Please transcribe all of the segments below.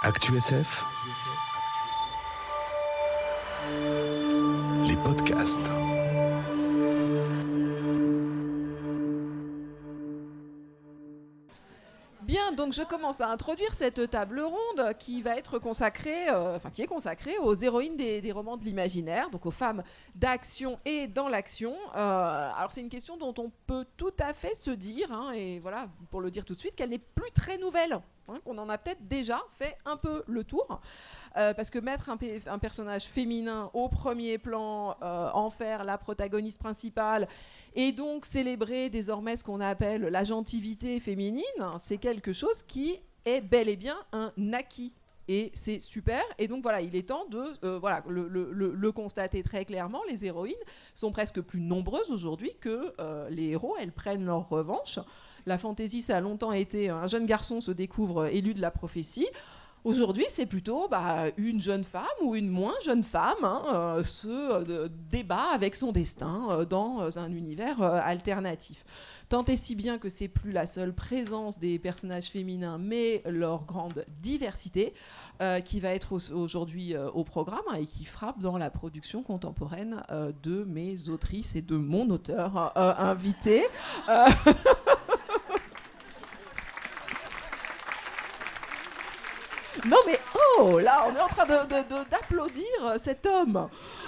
ActuSF, les podcasts. Bien, donc je commence à introduire cette table ronde qui va être consacrée, qui est consacrée aux héroïnes des romans de l'imaginaire, donc aux femmes d'action et dans l'action. Alors c'est une question dont on peut tout à fait se dire, et voilà, pour le dire tout de suite, qu'elle n'est plus très nouvelle. Qu'on en a peut-être déjà fait un peu le tour, parce que mettre un personnage féminin au premier plan, en faire la protagoniste principale, et donc célébrer désormais ce qu'on appelle la gentilité féminine, c'est quelque chose qui est bel et bien un acquis. Et c'est super, et donc voilà, il est temps de le constater très clairement. Les héroïnes sont presque plus nombreuses aujourd'hui que les héros. Elles prennent leur revanche. La fantaisie, ça a longtemps été un jeune garçon se découvre élu de la prophétie. Aujourd'hui, c'est plutôt une jeune femme ou une moins jeune femme se débat avec son destin dans un univers alternatif. Tant et si bien que c'est plus la seule présence des personnages féminins, mais leur grande diversité qui va être aujourd'hui au programme et qui frappe dans la production contemporaine de mes autrices et de mon auteur invité. Non mais là on est en train d'applaudir cet homme.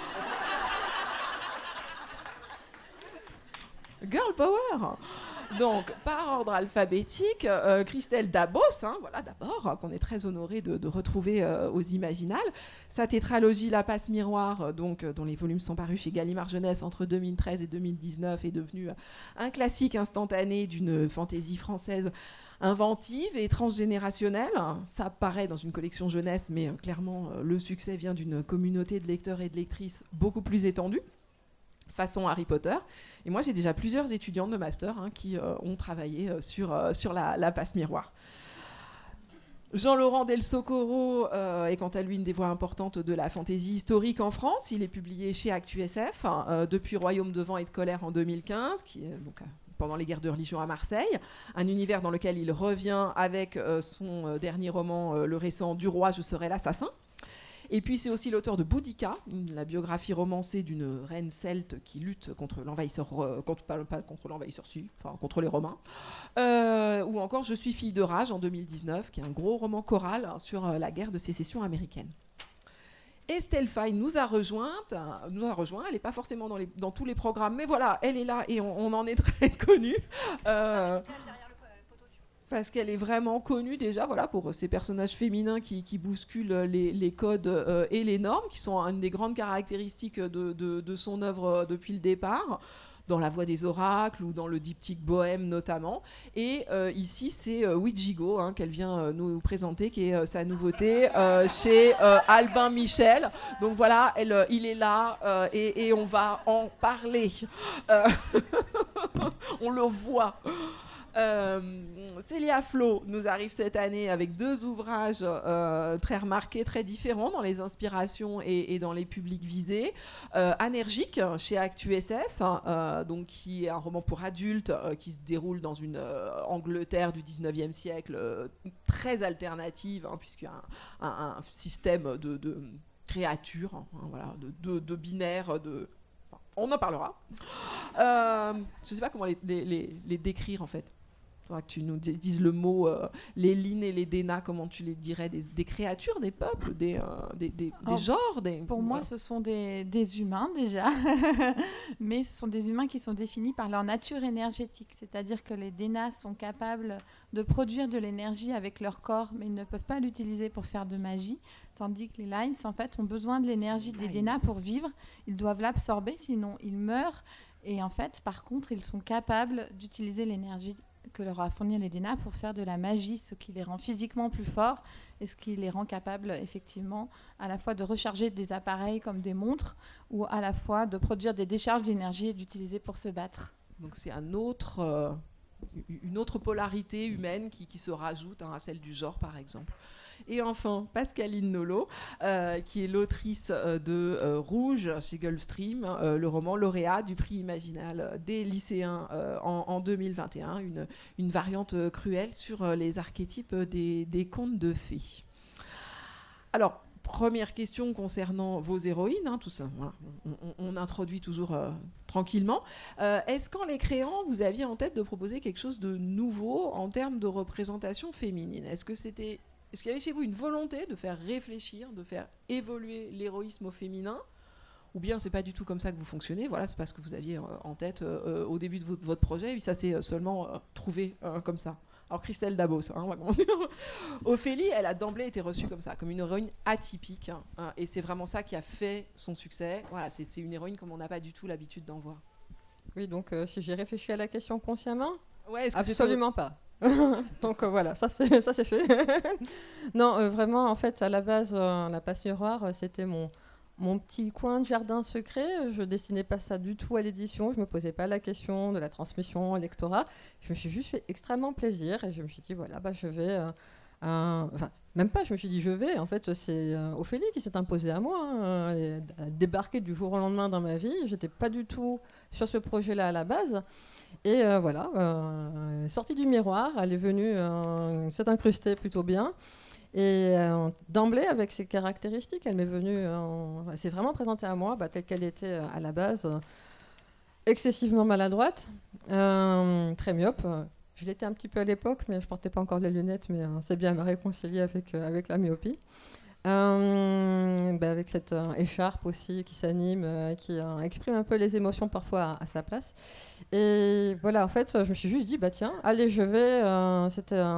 Girl power. Donc par ordre alphabétique, Christelle Dabos, voilà d'abord, qu'on est très honoré de retrouver aux Imaginales. Sa tétralogie La Passe Miroir, dont les volumes sont parus chez Gallimard Jeunesse entre 2013 et 2019, est devenu un classique instantané d'une fantaisie française inventive et transgénérationnelle. Ça paraît dans une collection jeunesse, mais clairement le succès vient d'une communauté de lecteurs et de lectrices beaucoup plus étendue, façon Harry Potter. Et moi, j'ai déjà plusieurs étudiantes de master qui ont travaillé sur la Passe Miroir. Jean-Laurent Del Socorro est quant à lui une des voix importantes de la fantaisie historique en France. Il est publié chez ActuSF depuis Royaume de vent et de colère en 2015, qui est donc pendant les guerres de religion à Marseille, un univers dans lequel il revient avec son dernier roman, le récent Du roi, je serai l'assassin. Et puis c'est aussi l'auteur de Boudica, la biographie romancée d'une reine celte qui lutte contre l'envahisseur, contre les Romains. Ou encore Je suis fille de rage en 2019, qui est un gros roman choral sur la guerre de sécession américaine. Estelle Faye nous a rejoint. Elle n'est pas forcément dans tous les programmes, mais voilà, elle est là et on en est très connue. Parce qu'elle est vraiment connue déjà pour ces personnages féminins qui bousculent les codes et les normes, qui sont une des grandes caractéristiques de son œuvre depuis le départ, dans La Voix des oracles ou dans le diptyque Bohème notamment. Et ici, c'est Ouijigo qu'elle vient nous présenter, qui est sa nouveauté chez Albin Michel. Donc voilà, il est là et on va en parler. On le voit. Célia Flo nous arrive cette année avec 2 ouvrages très remarqués, très différents dans les inspirations et dans les publics visés. Anergique chez ActuSF, donc qui est un roman pour adultes qui se déroule dans une Angleterre du 19e siècle très alternative, puisqu'il y a un système de créatures, de binaires, on en parlera. Je ne sais pas comment les décrire en fait. Il faudra que tu nous dises le mot, les Lyn et les Déna, comment tu les dirais, des créatures, des peuples, des genres Pour moi, ce sont des humains déjà, mais ce sont des humains qui sont définis par leur nature énergétique, c'est-à-dire que les Dénas sont capables de produire de l'énergie avec leur corps, mais ils ne peuvent pas l'utiliser pour faire de magie, tandis que les Lyn, en fait, ont besoin de l'énergie des Dénas pour vivre, ils doivent l'absorber, sinon ils meurent, et en fait, par contre, ils sont capables d'utiliser l'énergie que leur a fourni les Dénas pour faire de la magie, ce qui les rend physiquement plus forts et ce qui les rend capables effectivement à la fois de recharger des appareils comme des montres ou à la fois de produire des décharges d'énergie et d'utiliser pour se battre. Donc c'est une autre polarité humaine qui se rajoute à celle du genre par exemple. Et enfin, Pascaline Nolo, qui est l'autrice de Rouge chez Gulfstream, le roman lauréat du prix Imaginal des lycéens en 2021, une variante cruelle sur les archétypes des contes de fées. Alors, première question concernant vos héroïnes, tout ça, voilà, on introduit toujours tranquillement. Est-ce qu'en les créant, vous aviez en tête de proposer quelque chose de nouveau en termes de représentation féminine ? Est-ce qu'il y avait chez vous une volonté de faire réfléchir, de faire évoluer l'héroïsme au féminin ? Ou bien c'est pas du tout comme ça que vous fonctionnez, voilà, c'est pas ce que vous aviez en tête au début de votre projet, et puis ça s'est seulement trouvé comme ça. Alors Christelle Dabos, on va commencer. Ophélie, elle a d'emblée été reçue comme ça, comme une héroïne atypique, et c'est vraiment ça qui a fait son succès. Voilà, c'est une héroïne comme on n'a pas du tout l'habitude d'en voir. Oui, donc si j'ai réfléchi à la question consciemment, ouais, absolument pas. Donc voilà, ça c'est fait. Non, vraiment, en fait, à la base, la passe miroir, c'était mon petit coin de jardin secret. Je destinais pas ça du tout à l'édition. Je me posais pas la question de la transmission, lectorat. Je me suis juste fait extrêmement plaisir et je me suis dit voilà, je vais. Enfin, même pas. Je me suis dit je vais. En fait, c'est Ophélie qui s'est imposée à moi, elle a débarqué du jour au lendemain dans ma vie. J'étais pas du tout sur ce projet-là à la base. Et voilà, sortie du miroir, elle est venue s'est incrustée plutôt bien. Et d'emblée, avec ses caractéristiques, elle m'est venue, elle s'est vraiment présentée à moi, telle qu'elle était à la base, excessivement maladroite, très myope. Je l'étais un petit peu à l'époque, mais je portais pas encore les lunettes, mais c'est bien à me réconcilier avec la myopie. Avec cette écharpe aussi qui s'anime, qui exprime un peu les émotions parfois à sa place. Et voilà, en fait, je me suis juste dit, tiens, allez, je vais...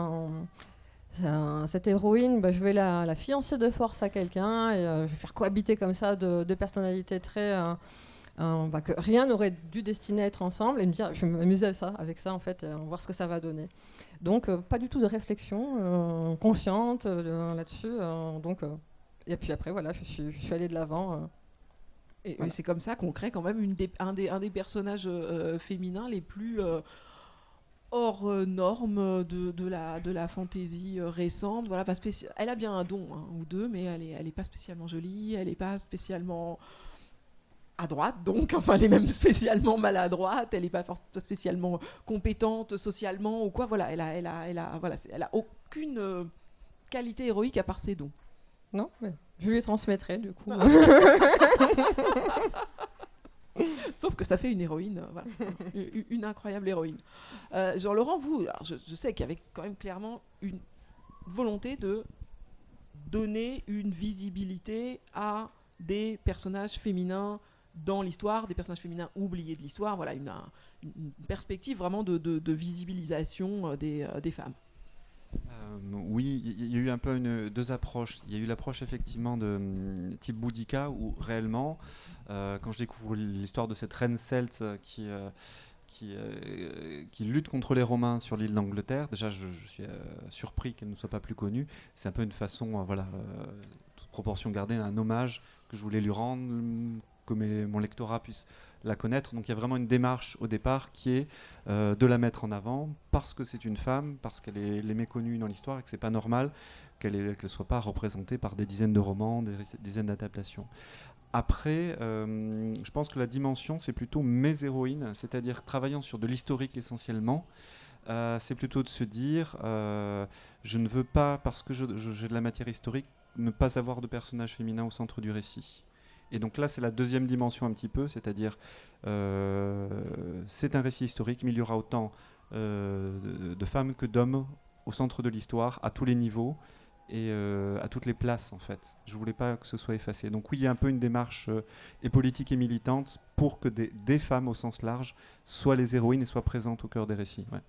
cette héroïne, je vais la fiancer de force à quelqu'un et je vais faire cohabiter comme ça deux personnalités très que rien n'aurait dû destiner à être ensemble et me dire je vais m'amuser avec ça en fait, on va voir ce que ça va donner. Donc pas du tout de réflexion consciente là-dessus. Et puis après voilà, je suis allée de l'avant. Et voilà. C'est comme ça qu'on crée quand même un des personnages féminins les plus hors norme de la fantaisie récente. Voilà, elle a bien un don ou deux, mais elle est pas spécialement jolie, elle est pas spécialement à droite, donc enfin elle est même spécialement maladroite, elle est pas spécialement compétente socialement ou quoi. Voilà, elle a aucune qualité héroïque à part ses dons. Non, mais je lui transmettrai du coup. Sauf que ça fait une héroïne, voilà. Une incroyable héroïne. Jean-Laurent, vous, alors je sais qu'il y avait quand même clairement une volonté de donner une visibilité à des personnages féminins dans l'histoire, des personnages féminins oubliés de l'histoire, voilà, une perspective vraiment de visibilisation des femmes. Oui, il y a eu un peu deux approches. Il y a eu l'approche effectivement de type Boudica où réellement, quand je découvre l'histoire de cette reine celte qui lutte contre les Romains sur l'île d'Angleterre, déjà je suis surpris qu'elle ne soit pas plus connue. C'est un peu une façon, toute proportion gardée, un hommage que je voulais lui rendre, que mon lectorat puisse la connaître. Donc il y a vraiment une démarche au départ qui est de la mettre en avant parce que c'est une femme, parce qu'elle est méconnue dans l'histoire et que c'est pas normal qu'elle soit pas représentée par des dizaines de romans, des dizaines d'adaptations. Après, je pense que la dimension, c'est plutôt mes héroïnes, c'est-à-dire travaillant sur de l'historique essentiellement. C'est plutôt de se dire, je ne veux pas, parce que j'ai de la matière historique, ne pas avoir de personnage féminin au centre du récit. Et donc là, c'est la deuxième dimension un petit peu, c'est-à-dire c'est un récit historique, mais il y aura autant de femmes que d'hommes au centre de l'histoire, à tous les niveaux et à toutes les places en fait. Je ne voulais pas que ce soit effacé. Donc oui, il y a un peu une démarche et politique et militante pour que des femmes au sens large soient les héroïnes et soient présentes au cœur des récits. Ouais.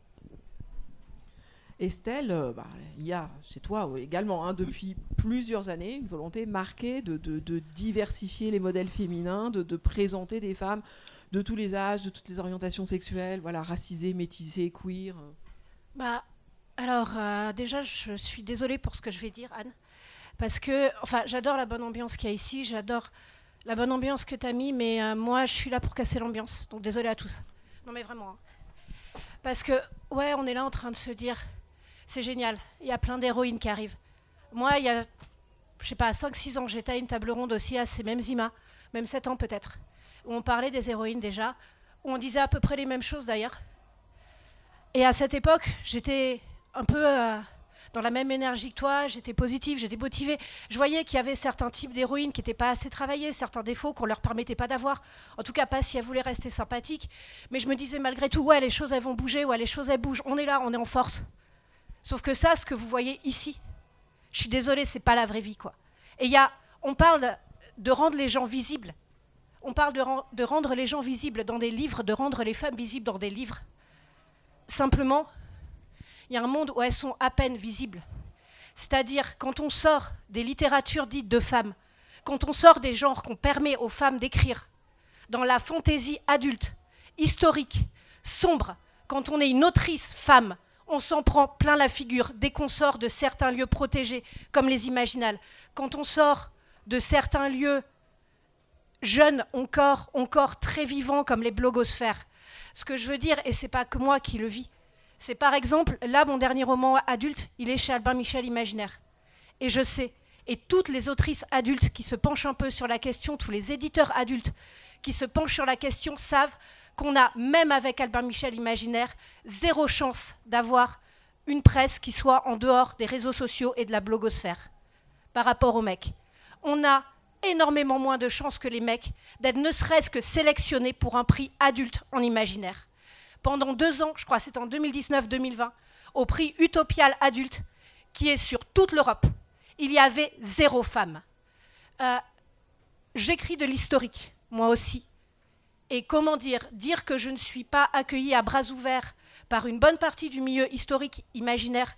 Estelle, il y a chez toi également, depuis plusieurs années, une volonté marquée de diversifier les modèles féminins, de présenter des femmes de tous les âges, de toutes les orientations sexuelles, voilà, racisées, métissées, queer. Alors, déjà, je suis désolée pour ce que je vais dire, Anne, parce que, j'adore la bonne ambiance qu'il y a ici, j'adore la bonne ambiance que tu as mis, mais moi, je suis là pour casser l'ambiance, donc désolée à tous. Non, mais vraiment. Parce que, on est là en train de se dire... C'est génial, il y a plein d'héroïnes qui arrivent. Moi, il y a, 5-6 ans, j'étais à une table ronde aussi à ces mêmes IMA, même 7 ans peut-être, où on parlait des héroïnes déjà, où on disait à peu près les mêmes choses d'ailleurs. Et à cette époque, j'étais un peu dans la même énergie que toi, j'étais positive, j'étais motivée. Je voyais qu'il y avait certains types d'héroïnes qui n'étaient pas assez travaillés, certains défauts qu'on ne leur permettait pas d'avoir. En tout cas, pas si elles voulaient rester sympathiques. Mais je me disais malgré tout, ouais, les choses elles vont bouger, ouais, les choses elles bougent. On est là, on est en force. Sauf que ça, ce que vous voyez ici, je suis désolée, c'est pas la vraie vie, quoi. Et on parle de rendre les gens visibles. On parle de rendre les gens visibles dans des livres, de rendre les femmes visibles dans des livres. Simplement, il y a un monde où elles sont à peine visibles. C'est-à-dire, quand on sort des littératures dites de femmes, quand on sort des genres qu'on permet aux femmes d'écrire, dans la fantaisie adulte, historique, sombre, quand on est une autrice femme, on s'en prend plein la figure dès qu'on sort de certains lieux protégés, comme les Imaginales. Quand on sort de certains lieux jeunes, encore très vivants, comme les blogosphères. Ce que je veux dire, et c'est pas que moi qui le vis, c'est par exemple, là, mon dernier roman adulte, il est chez Albin Michel Imaginaire. Et je sais, et toutes les autrices adultes qui se penchent un peu sur la question, tous les éditeurs adultes qui se penchent sur la question savent qu'on a, même avec Albin Michel Imaginaire, zéro chance d'avoir une presse qui soit en dehors des réseaux sociaux et de la blogosphère par rapport aux mecs. On a énormément moins de chances que les mecs d'être ne serait-ce que sélectionnés pour un prix adulte en imaginaire. Pendant 2 ans, je crois que c'était en 2019-2020, au prix Utopial adulte, qui est sur toute l'Europe, il y avait 0 femme. J'écris de l'historique, moi aussi. Et comment dire que je ne suis pas accueillie à bras ouverts par une bonne partie du milieu historique imaginaire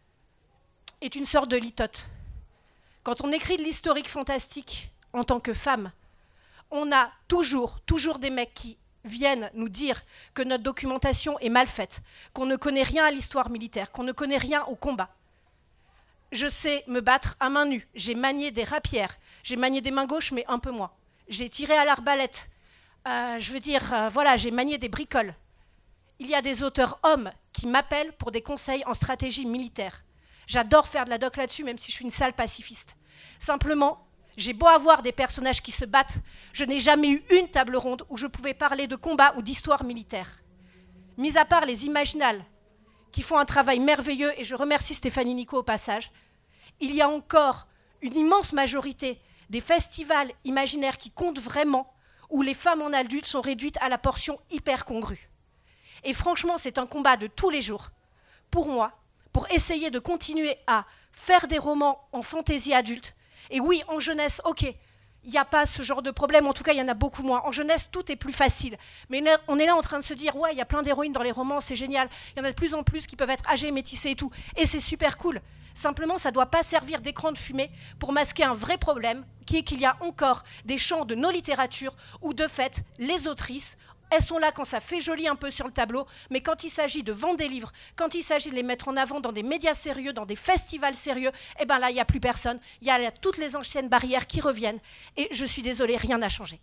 est une sorte de litote. Quand on écrit de l'historique fantastique en tant que femme, on a toujours des mecs qui viennent nous dire que notre documentation est mal faite, qu'on ne connaît rien à l'histoire militaire, qu'on ne connaît rien au combat. Je sais me battre à main nue, j'ai manié des rapières, j'ai manié des mains gauches, mais un peu moins. J'ai tiré à l'arbalète, j'ai manié des bricoles. Il y a des auteurs hommes qui m'appellent pour des conseils en stratégie militaire. J'adore faire de la doc là-dessus, même si je suis une sale pacifiste. Simplement, j'ai beau avoir des personnages qui se battent, je n'ai jamais eu une table ronde où je pouvais parler de combat ou d'histoire militaire. Mis à part les Imaginales, qui font un travail merveilleux, et je remercie Stéphanie Nico au passage, il y a encore une immense majorité des festivals imaginaires qui comptent vraiment, où les femmes en adultes sont réduites à la portion hyper congrue. Et franchement, c'est un combat de tous les jours, pour moi, pour essayer de continuer à faire des romans en fantaisie adulte. Et oui, en jeunesse, ok, il n'y a pas ce genre de problème, en tout cas, il y en a beaucoup moins. En jeunesse, tout est plus facile. Mais là, on est là en train de se dire, ouais, il y a plein d'héroïnes dans les romans, c'est génial. Il y en a de plus en plus qui peuvent être âgées, métissées et tout. Et c'est super cool. Simplement, ça ne doit pas servir d'écran de fumée pour masquer un vrai problème, qui est qu'il y a encore des champs de nos littératures où, de fait, les autrices, elles sont là quand ça fait joli un peu sur le tableau, mais quand il s'agit de vendre des livres, quand il s'agit de les mettre en avant dans des médias sérieux, dans des festivals sérieux, eh bien là, il n'y a plus personne. Il y a toutes les anciennes barrières qui reviennent. Et je suis désolée, rien n'a changé.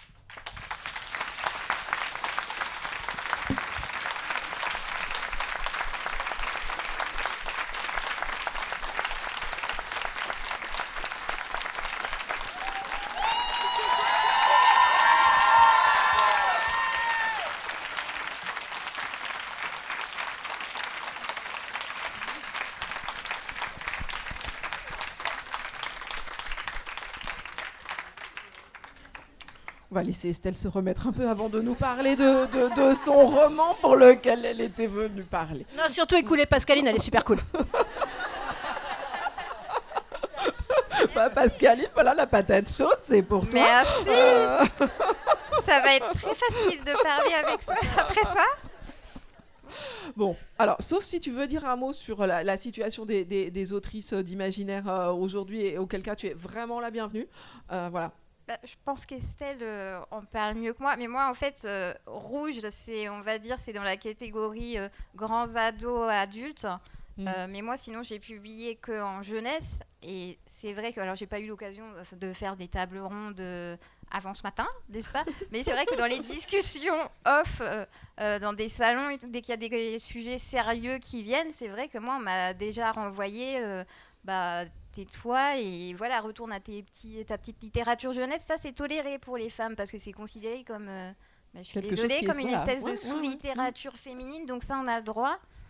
On va laisser Estelle se remettre un peu avant de nous parler de son roman pour lequel elle était venue parler. Non, surtout écoutez Pascaline, elle est super cool. Pascaline, voilà, la patate chaude, c'est pour toi. Merci. Ça va être très facile de parler avec ça, après ça. Bon, alors, sauf si tu veux dire un mot sur la situation des autrices d'imaginaire aujourd'hui, et auquel cas tu es vraiment la bienvenue. Voilà. Je pense qu'Estelle en parle mieux que moi, mais moi en fait Rouge, c'est dans la catégorie grands ados adultes, mais moi sinon j'ai publié que en jeunesse, et c'est vrai que alors j'ai pas eu l'occasion de faire des tables rondes avant ce matin, n'est-ce pas? Mais c'est vrai que dans les discussions off, dans des salons et tout, dès qu'il y a des sujets sérieux qui viennent, c'est vrai que moi on m'a déjà renvoyé tais-toi et voilà, retourne à ta petite littérature jeunesse. Ça, c'est toléré pour les femmes parce que c'est considéré comme, je suis désolée, comme une espèce de sous-littérature féminine. Donc ça, on a le droit.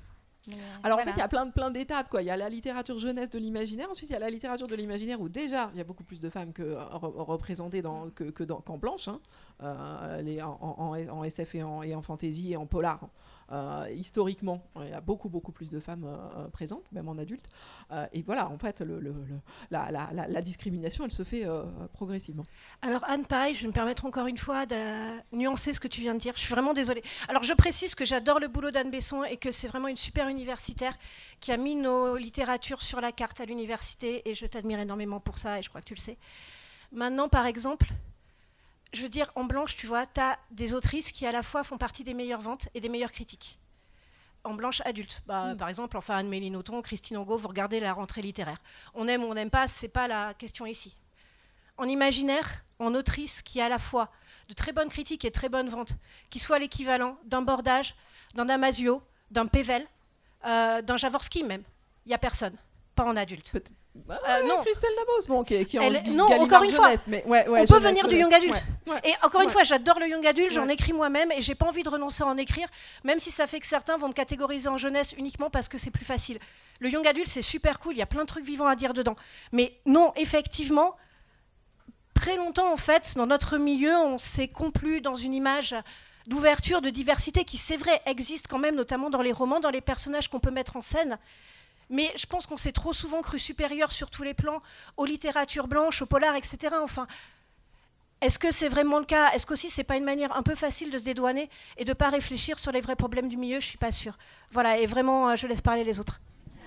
Alors en fait, il y a plein d'étapes, quoi. Il y a la littérature jeunesse de l'imaginaire, ensuite il y a la littérature de l'imaginaire où déjà il y a beaucoup plus de femmes représentées qu'en blanche, hein. En SF et en fantasy et en polar. Historiquement, il y a beaucoup plus de femmes présentes, même en adulte. Et voilà, en fait, la discrimination, elle se fait progressivement. Alors Anne, pareil, je vais me permettre encore une fois de nuancer ce que tu viens de dire. Je suis vraiment désolée. Alors je précise que j'adore le boulot d'Anne Besson et que c'est vraiment une super universitaire qui a mis nos littératures sur la carte à l'université et je t'admire énormément pour ça et je crois que tu le sais. Maintenant, par exemple, je veux dire, en blanche, tu vois, tu as des autrices qui à la fois font partie des meilleures ventes et des meilleures critiques. En blanche adulte. Par exemple, enfin, Anne-Mélie Nothomb, Christine Angot, vous regardez la rentrée littéraire. On aime ou on n'aime pas, c'est pas la question ici. En imaginaire, en autrice qui a à la fois de très bonnes critiques et de très bonnes ventes, qui soit l'équivalent d'un Bordage, d'un Damasio, d'un Pével, d'un Jaworski même. Il n'y a personne, pas en adulte. Non, Christelle Dabos, bon, qui est non, encore une fois, jeunesse, mais on peut venir du young adulte. Ouais. Et encore une fois, j'adore le young adulte, j'en écris moi-même et j'ai pas envie de renoncer à en écrire, même si ça fait que certains vont me catégoriser en jeunesse uniquement parce que c'est plus facile. Le young adulte, c'est super cool, il y a plein de trucs vivants à dire dedans. Mais non, effectivement, très longtemps, en fait, dans notre milieu, on s'est complu dans une image d'ouverture, de diversité qui, c'est vrai, existe quand même, notamment dans les romans, dans les personnages qu'on peut mettre en scène. Mais je pense qu'on s'est trop souvent cru supérieur sur tous les plans aux littératures blanches, aux polars, etc. Enfin, est-ce que c'est vraiment le cas ? Est-ce qu'aussi c'est pas une manière un peu facile de se dédouaner et de pas réfléchir sur les vrais problèmes du milieu ? Je suis pas sûre. Voilà, et vraiment, je laisse parler les autres.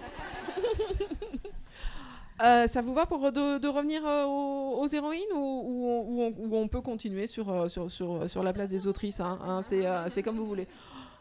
Ça vous va pour de revenir aux héroïnes ou on peut continuer sur la place des autrices, hein, c'est comme vous voulez.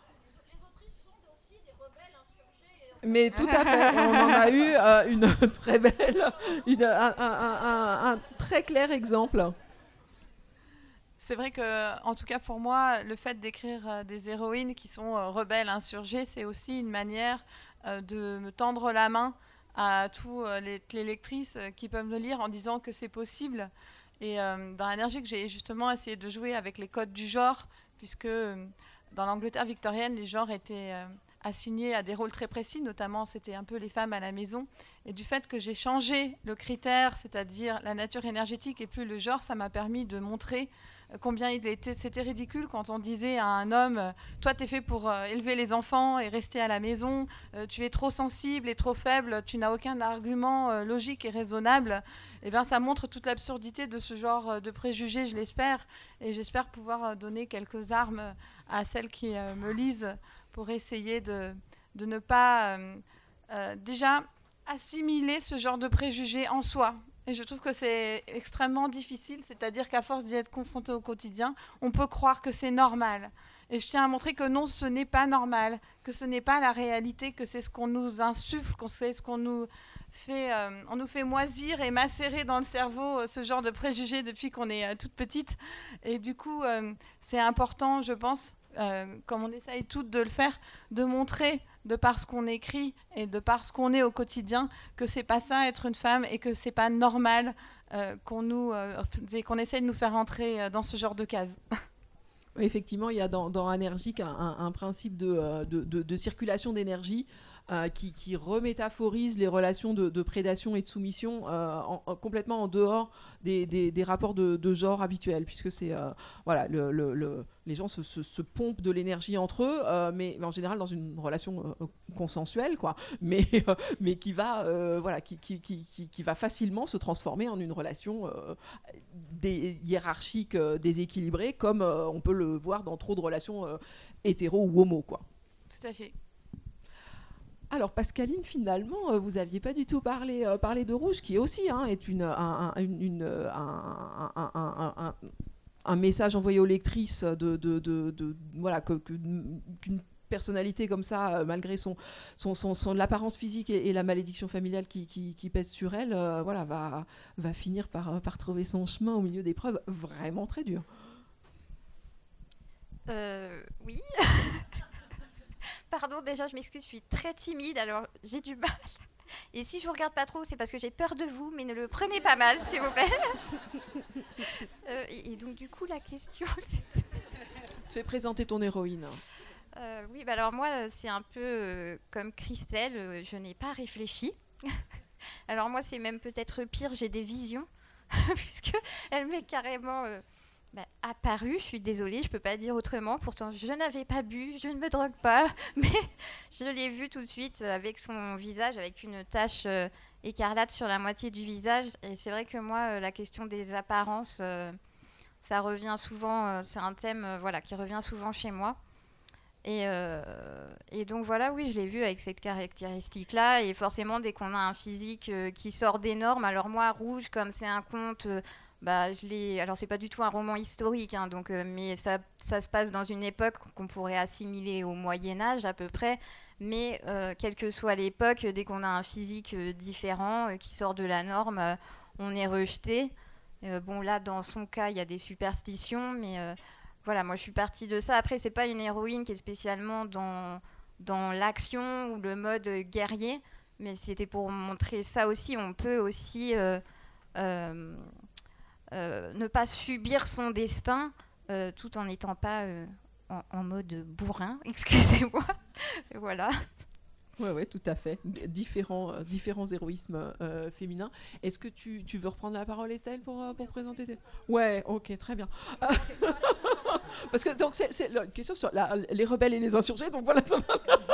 Mais tout à fait, on en a eu une très belle, un très clair exemple. C'est vrai que, en tout cas pour moi, le fait d'écrire des héroïnes qui sont rebelles, insurgées, c'est aussi une manière de me tendre la main à toutes les lectrices qui peuvent me lire en disant que c'est possible. Et dans l'énergie que j'ai justement essayé de jouer avec les codes du genre, puisque dans l'Angleterre victorienne, les genres étaient assignés à des rôles très précis, notamment c'était un peu les femmes à la maison. Et du fait que j'ai changé le critère, c'est-à-dire la nature énergétique et plus le genre, ça m'a permis de montrer combien c'était ridicule quand on disait à un homme « Toi, t'es fait pour élever les enfants et rester à la maison, tu es trop sensible et trop faible, tu n'as aucun argument logique et raisonnable. » Eh bien, ça montre toute l'absurdité de ce genre de préjugés, je l'espère. Et j'espère pouvoir donner quelques armes à celles qui me lisent pour essayer de ne pas déjà assimiler ce genre de préjugés en soi. Et je trouve que c'est extrêmement difficile, c'est-à-dire qu'à force d'y être confronté au quotidien, on peut croire que c'est normal. Et je tiens à montrer que non, ce n'est pas normal, que ce n'est pas la réalité, que c'est ce qu'on nous insuffle, que c'est ce qu'on nous fait, on nous fait moisir et macérer dans le cerveau ce genre de préjugés depuis qu'on est toute petite. Et du coup, c'est important, je pense, comme on essaye toutes de le faire, de montrer de par ce qu'on écrit et de par ce qu'on est au quotidien, que c'est pas ça être une femme et que c'est pas normal qu'on essaye de nous faire entrer dans ce genre de cases. Effectivement, il y a dans Anergique un principe de circulation d'énergie qui remétaphorise les relations de prédation et de soumission complètement en dehors des rapports de genre habituels, puisque c'est voilà, les gens se pompent de l'énergie entre eux, mais en général dans une relation consensuelle, quoi, mais qui va voilà, qui va facilement se transformer en une relation hiérarchique déséquilibrée, comme on peut le voir dans trop de relations hétéro ou homo, quoi. Tout à fait. Alors Pascaline, finalement, vous n'aviez pas du tout parlé de Rouge, qui aussi est un message envoyé aux lectrices voilà, qu'une personnalité comme ça, malgré son l'apparence physique et la malédiction familiale qui pèse sur elle, voilà, va finir par trouver son chemin au milieu d'épreuves vraiment très dures. Oui. Pardon, déjà, je m'excuse, je suis très timide, alors j'ai du mal. Et si je vous regarde pas trop, c'est parce que j'ai peur de vous, mais ne le prenez pas mal, s'il vous plaît. Et donc, du coup, la question, c'est... Tu as présenté ton héroïne. Oui, bah alors moi, c'est un peu comme Christelle, je n'ai pas réfléchi. Alors moi, c'est même peut-être pire, j'ai des visions, puisque elle m'est carrément apparue. Je suis désolée, je peux pas dire autrement. Pourtant, je n'avais pas bu, je ne me drogue pas, mais je l'ai vue tout de suite avec son visage, avec une tache écarlate sur la moitié du visage. Et c'est vrai que moi, la question des apparences, ça revient souvent. C'est un thème, qui revient souvent chez moi. Et donc voilà, oui, je l'ai vu avec cette caractéristique-là. Et forcément, dès qu'on a un physique qui sort des normes, alors moi, Rouge, comme c'est un conte, alors c'est pas du tout un roman historique, hein, donc, mais ça se passe dans une époque qu'on pourrait assimiler au Moyen-Âge à peu près. Mais quelle que soit l'époque, dès qu'on a un physique différent, qui sort de la norme, on est rejeté. Bon, là, dans son cas, il y a des superstitions, mais... Voilà, moi je suis partie de ça. Après, c'est pas une héroïne qui est spécialement dans l'action ou le mode guerrier, mais c'était pour montrer ça aussi. On peut aussi ne pas subir son destin tout en n'étant pas en mode bourrin, excusez-moi. Voilà. Oui, tout à fait. Différents héroïsmes féminins. Est-ce que tu veux reprendre la parole, Estelle, pour présenter Ouais, ok, très bien. Parce que donc c'est une question sur les rebelles et les insurgés, donc voilà, ça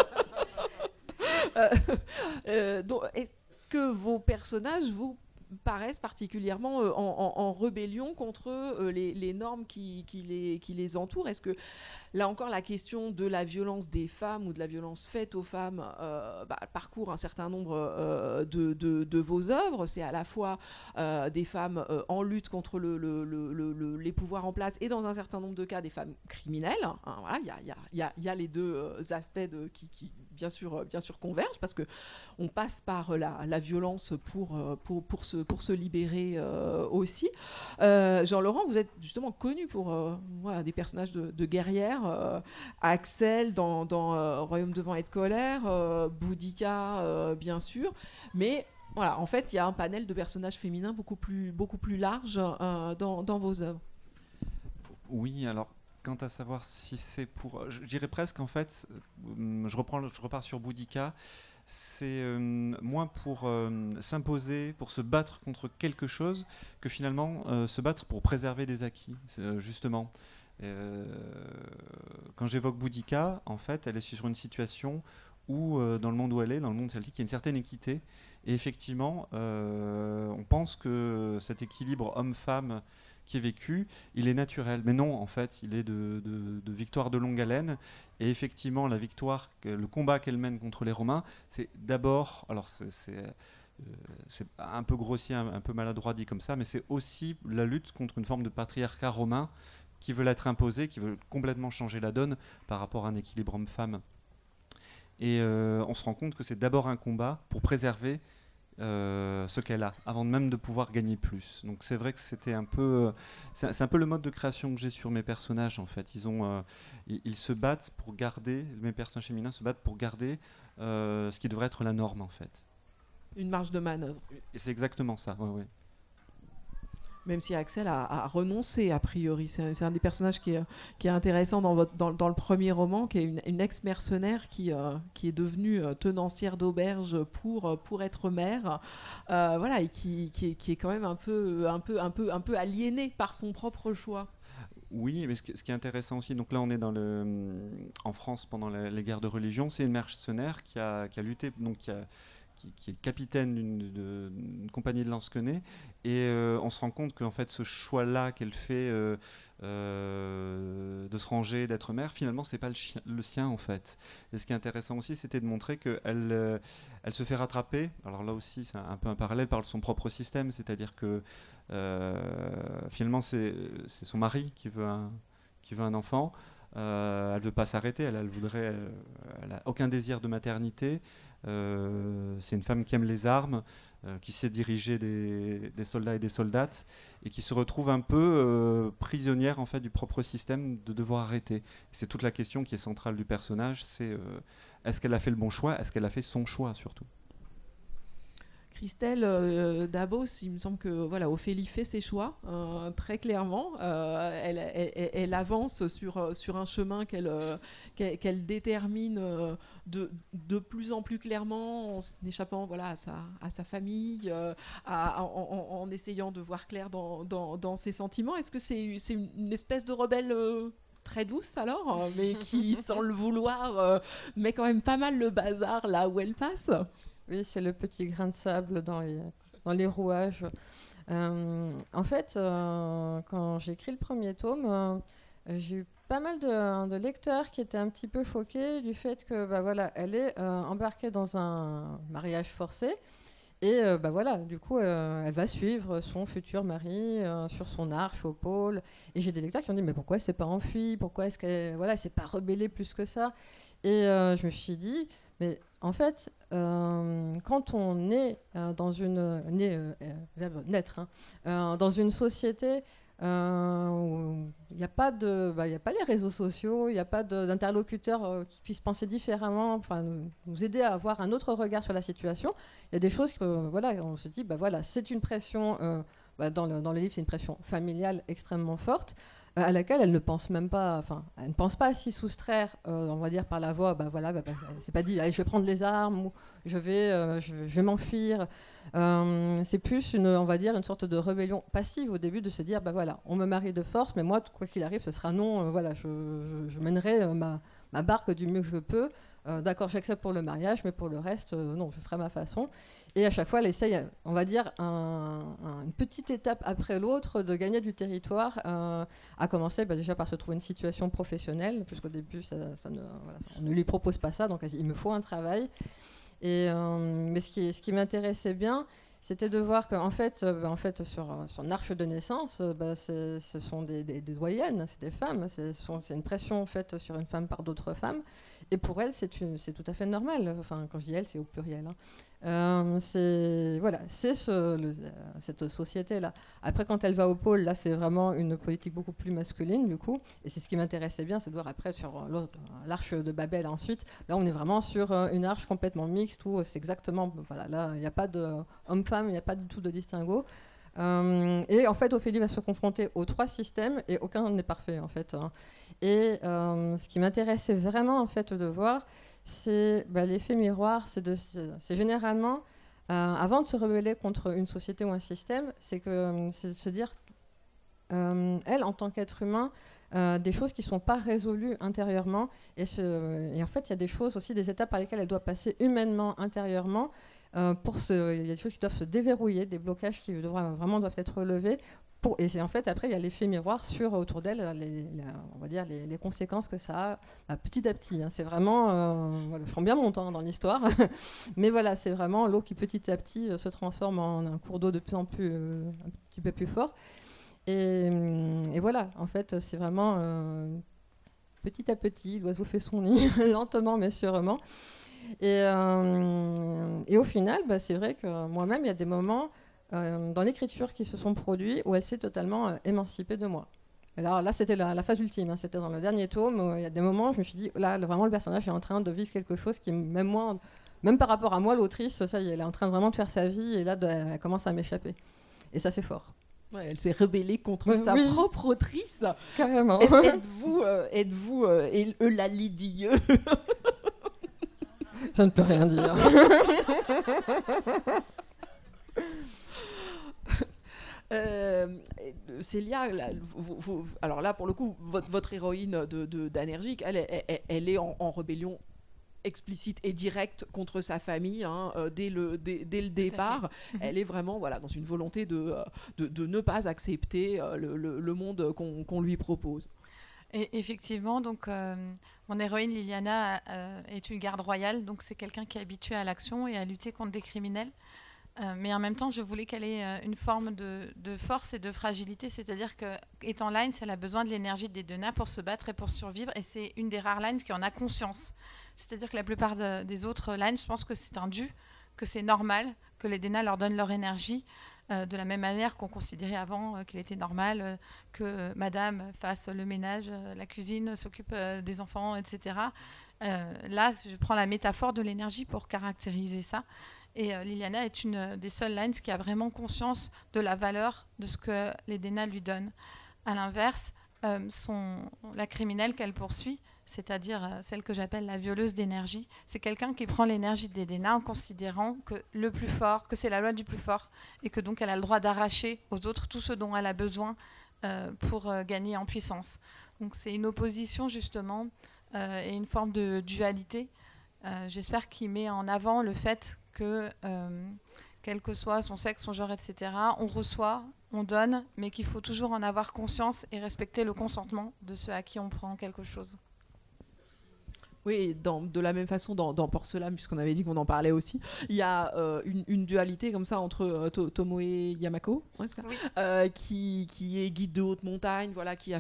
va. Donc, est-ce que vos personnages vous paraissent particulièrement en rébellion contre les normes qui les entourent? Est-ce que, là encore, la question de la violence des femmes ou de la violence faite aux femmes parcourt un certain nombre de vos œuvres? C'est à la fois des femmes en lutte contre les pouvoirs en place et, dans un certain nombre de cas, des femmes criminelles. Hein, voilà, il y a les deux aspects qui bien sûr convergent, parce qu'on passe par la violence pour se libérer aussi. Jean-Laurent, vous êtes justement connu pour des personnages de guerrières. Axel dans Royaume de vent et de colère, Boudica bien sûr, mais voilà, en fait il y a un panel de personnages féminins beaucoup plus large dans vos œuvres. Oui, alors quant à savoir si c'est pour... Je dirais presque, en fait, je repars sur Boudica, c'est moins pour s'imposer, pour se battre contre quelque chose, que finalement se battre pour préserver des acquis, justement. Quand j'évoque Boudica, en fait, elle est sur une situation où, dans le monde où elle est, dans le monde celtique, il y a une certaine équité. Et effectivement, on pense que cet équilibre homme-femme qui est vécu, il est naturel. Mais non, en fait, il est de victoire de longue haleine. Et effectivement, la victoire, le combat qu'elle mène contre les Romains, c'est d'abord... Alors, c'est un peu grossier, un peu maladroit dit comme ça, mais c'est aussi la lutte contre une forme de patriarcat romain qui veut l'être imposé, qui veut complètement changer la donne par rapport à un équilibre homme-femme. Et on se rend compte que c'est d'abord un combat pour préserver ce qu'elle a, avant même de pouvoir gagner plus. Donc c'est vrai que c'était un peu... c'est un peu le mode de création que j'ai sur mes personnages, en fait. Ils se battent pour garder... Mes personnages féminins se battent pour garder ce qui devrait être la norme, en fait. Une marge de manœuvre. Et c'est exactement ça, ouais. Même si Axel a renoncé, a priori. C'est un des personnages qui est intéressant dans le premier roman, qui est une ex-mercenaire qui est devenue tenancière d'auberge pour être mère, voilà, et qui est quand même un peu aliénée par son propre choix. Oui, mais ce qui est intéressant aussi, donc là on est en France pendant les guerres de religion, c'est une mercenaire qui a lutté, donc qui est capitaine d'une compagnie de lansquenets, et on se rend compte qu'en fait ce choix-là qu'elle fait de se ranger, d'être mère, finalement c'est pas le sien, en fait. Et ce qui est intéressant aussi, c'était de montrer qu'elle se fait rattraper, alors là aussi c'est un peu un parallèle par son propre système, c'est-à-dire que finalement c'est son mari qui veut un enfant. Elle ne veut pas s'arrêter, elle n'a aucun désir de maternité. C'est une femme qui aime les armes, qui sait diriger des soldats et des soldates, et qui se retrouve un peu prisonnière, en fait, du propre système, de devoir arrêter. Et c'est toute la question qui est centrale du personnage, c'est est-ce qu'elle a fait le bon choix, est-ce qu'elle a fait son choix surtout. Christelle Dabos, il me semble que voilà, Ophélie fait ses choix très clairement. Elle avance sur un chemin qu'elle détermine de plus en plus clairement en échappant voilà, à sa famille, en essayant de voir clair dans ses sentiments. Est-ce que c'est une espèce de rebelle très douce alors, mais qui, sans le vouloir, met quand même pas mal le bazar là où elle passe? Oui, c'est le petit grain de sable dans les rouages. En fait, quand j'ai écrit le premier tome, j'ai eu pas mal de lecteurs qui étaient un petit peu choqués du fait que voilà, elle est embarquée dans un mariage forcé. Et voilà, du coup, elle va suivre son futur mari sur son arche au pôle. Et j'ai des lecteurs qui ont dit, mais pourquoi elle ne s'est pas enfuie? Pourquoi est-ce qu'elle ne s'est pas rebellée plus que ça? Et je me suis dit, mais en fait, quand on est dans une dans une société où il n'y a pas les réseaux sociaux, il n'y a pas d'interlocuteurs qui puissent penser différemment, enfin nous aider à avoir un autre regard sur la situation. Il y a des choses que voilà, on se dit c'est une pression dans le livre, c'est une pression familiale extrêmement forte. À laquelle elle ne pense même pas, enfin, elle ne pense pas à s'y soustraire, on va dire par la voix, c'est pas dit, allez, je vais prendre les armes ou je vais m'enfuir. C'est plus on va dire une sorte de rébellion passive au début de se dire, voilà, on me marie de force, mais moi, quoi qu'il arrive, ce sera non, voilà, je mènerai ma barque du mieux que je peux. D'accord, j'accepte pour le mariage, mais pour le reste, non, je ferai ma façon. Et à chaque fois, elle essaye, on va dire, une petite étape après l'autre de gagner du territoire, à commencer déjà par se trouver une situation professionnelle, puisqu'au début, on ne lui propose pas ça, donc il me faut un travail. Mais ce qui m'intéressait bien, c'était de voir qu'en fait, sur l'Arche de naissance, ce sont des doyennes, c'est des femmes, c'est une pression faite sur une femme par d'autres femmes. Et pour elle, c'est tout à fait normal. Enfin, quand je dis elle, c'est au pluriel. C'est cette société-là. Après, quand elle va au pôle, là, c'est vraiment une politique beaucoup plus masculine, du coup. Et c'est ce qui m'intéressait bien, c'est de voir après sur l'arche de Babel ensuite. Là, on est vraiment sur une arche complètement mixte où c'est exactement... Voilà, là, il n'y a pas d'homme-femme, il n'y a pas du tout de distinguo. Et en fait, Ophélie va se confronter aux 3 systèmes et aucun n'est parfait, en fait. Et ce qui m'intéressait vraiment, en fait, de voir, c'est l'effet miroir. C'est généralement, avant de se rebeller contre une société ou un système, c'est de se dire, elle, en tant qu'être humain, des choses qui ne sont pas résolues intérieurement. Et en fait, il y a des choses aussi, des étapes par lesquelles elle doit passer humainement, intérieurement. Il y a des choses qui doivent se déverrouiller, des blocages qui doivent être relevés. Et en fait, après, il y a l'effet miroir autour d'elle, on va dire les conséquences que ça a petit à petit. Hein. C'est vraiment... je prends bien mon temps dans l'histoire. Mais voilà, c'est vraiment l'eau qui petit à petit se transforme en un cours d'eau de plus en plus, un petit peu plus fort. Et voilà, en fait, c'est vraiment petit à petit, l'oiseau fait son nid, lentement mais sûrement. Et au final, c'est vrai que moi-même, il y a des moments dans l'écriture qui se sont produits où elle s'est totalement émancipée de moi. Alors là, c'était la phase ultime, hein, c'était dans le dernier tome. Il y a des moments où je me suis dit, là, vraiment, le personnage est en train de vivre quelque chose qui, même par rapport à moi, l'autrice, ça y est, elle est en train vraiment de faire sa vie et là, elle commence à m'échapper. Et ça, c'est fort. Ouais, elle s'est rebellée contre sa propre autrice. Carrément. Êtes-vous Eulalie Dieu? Je ne peux rien dire. Célia, alors là, pour le coup, votre héroïne d'Anergique, elle est en rébellion explicite et directe contre sa famille dès le départ. Elle est vraiment dans une volonté de ne pas accepter le monde qu'on lui propose. Et effectivement, donc mon héroïne Liliana est une garde royale, donc c'est quelqu'un qui est habitué à l'action et à lutter contre des criminels. Mais en même temps, je voulais qu'elle ait une forme de force et de fragilité, c'est-à-dire qu'étant Lines, elle a besoin de l'énergie des Dena pour se battre et pour survivre, et c'est une des rares Lines qui en a conscience. C'est-à-dire que la plupart des autres Lines, je pense que c'est un dû, que c'est normal, que les Dena leur donnent leur énergie, de la même manière qu'on considérait avant qu'il était normal que madame fasse le ménage, la cuisine, s'occupe des enfants, etc. Là, je prends la métaphore de l'énergie pour caractériser ça. Et Liliana est une des seules Lines qui a vraiment conscience de la valeur de ce que les Dénas lui donnent. À l'inverse, la criminelle qu'elle poursuit, c'est-à-dire celle que j'appelle la violeuse d'énergie, c'est quelqu'un qui prend l'énergie des Dénas en considérant que le plus fort, que c'est la loi du plus fort, et que donc elle a le droit d'arracher aux autres tout ce dont elle a besoin pour gagner en puissance. Donc c'est une opposition justement et une forme de dualité. J'espère qu'il met en avant le fait que, quel que soit son sexe, son genre, etc., on reçoit, on donne, mais qu'il faut toujours en avoir conscience et respecter le consentement de ceux à qui on prend quelque chose. Oui, de la même façon, dans Porcelaine, puisqu'on avait dit qu'on en parlait aussi, il y a une dualité comme ça entre Tomoe Yamako, ouais, ça, oui. Qui est guide de haute montagne, voilà, qui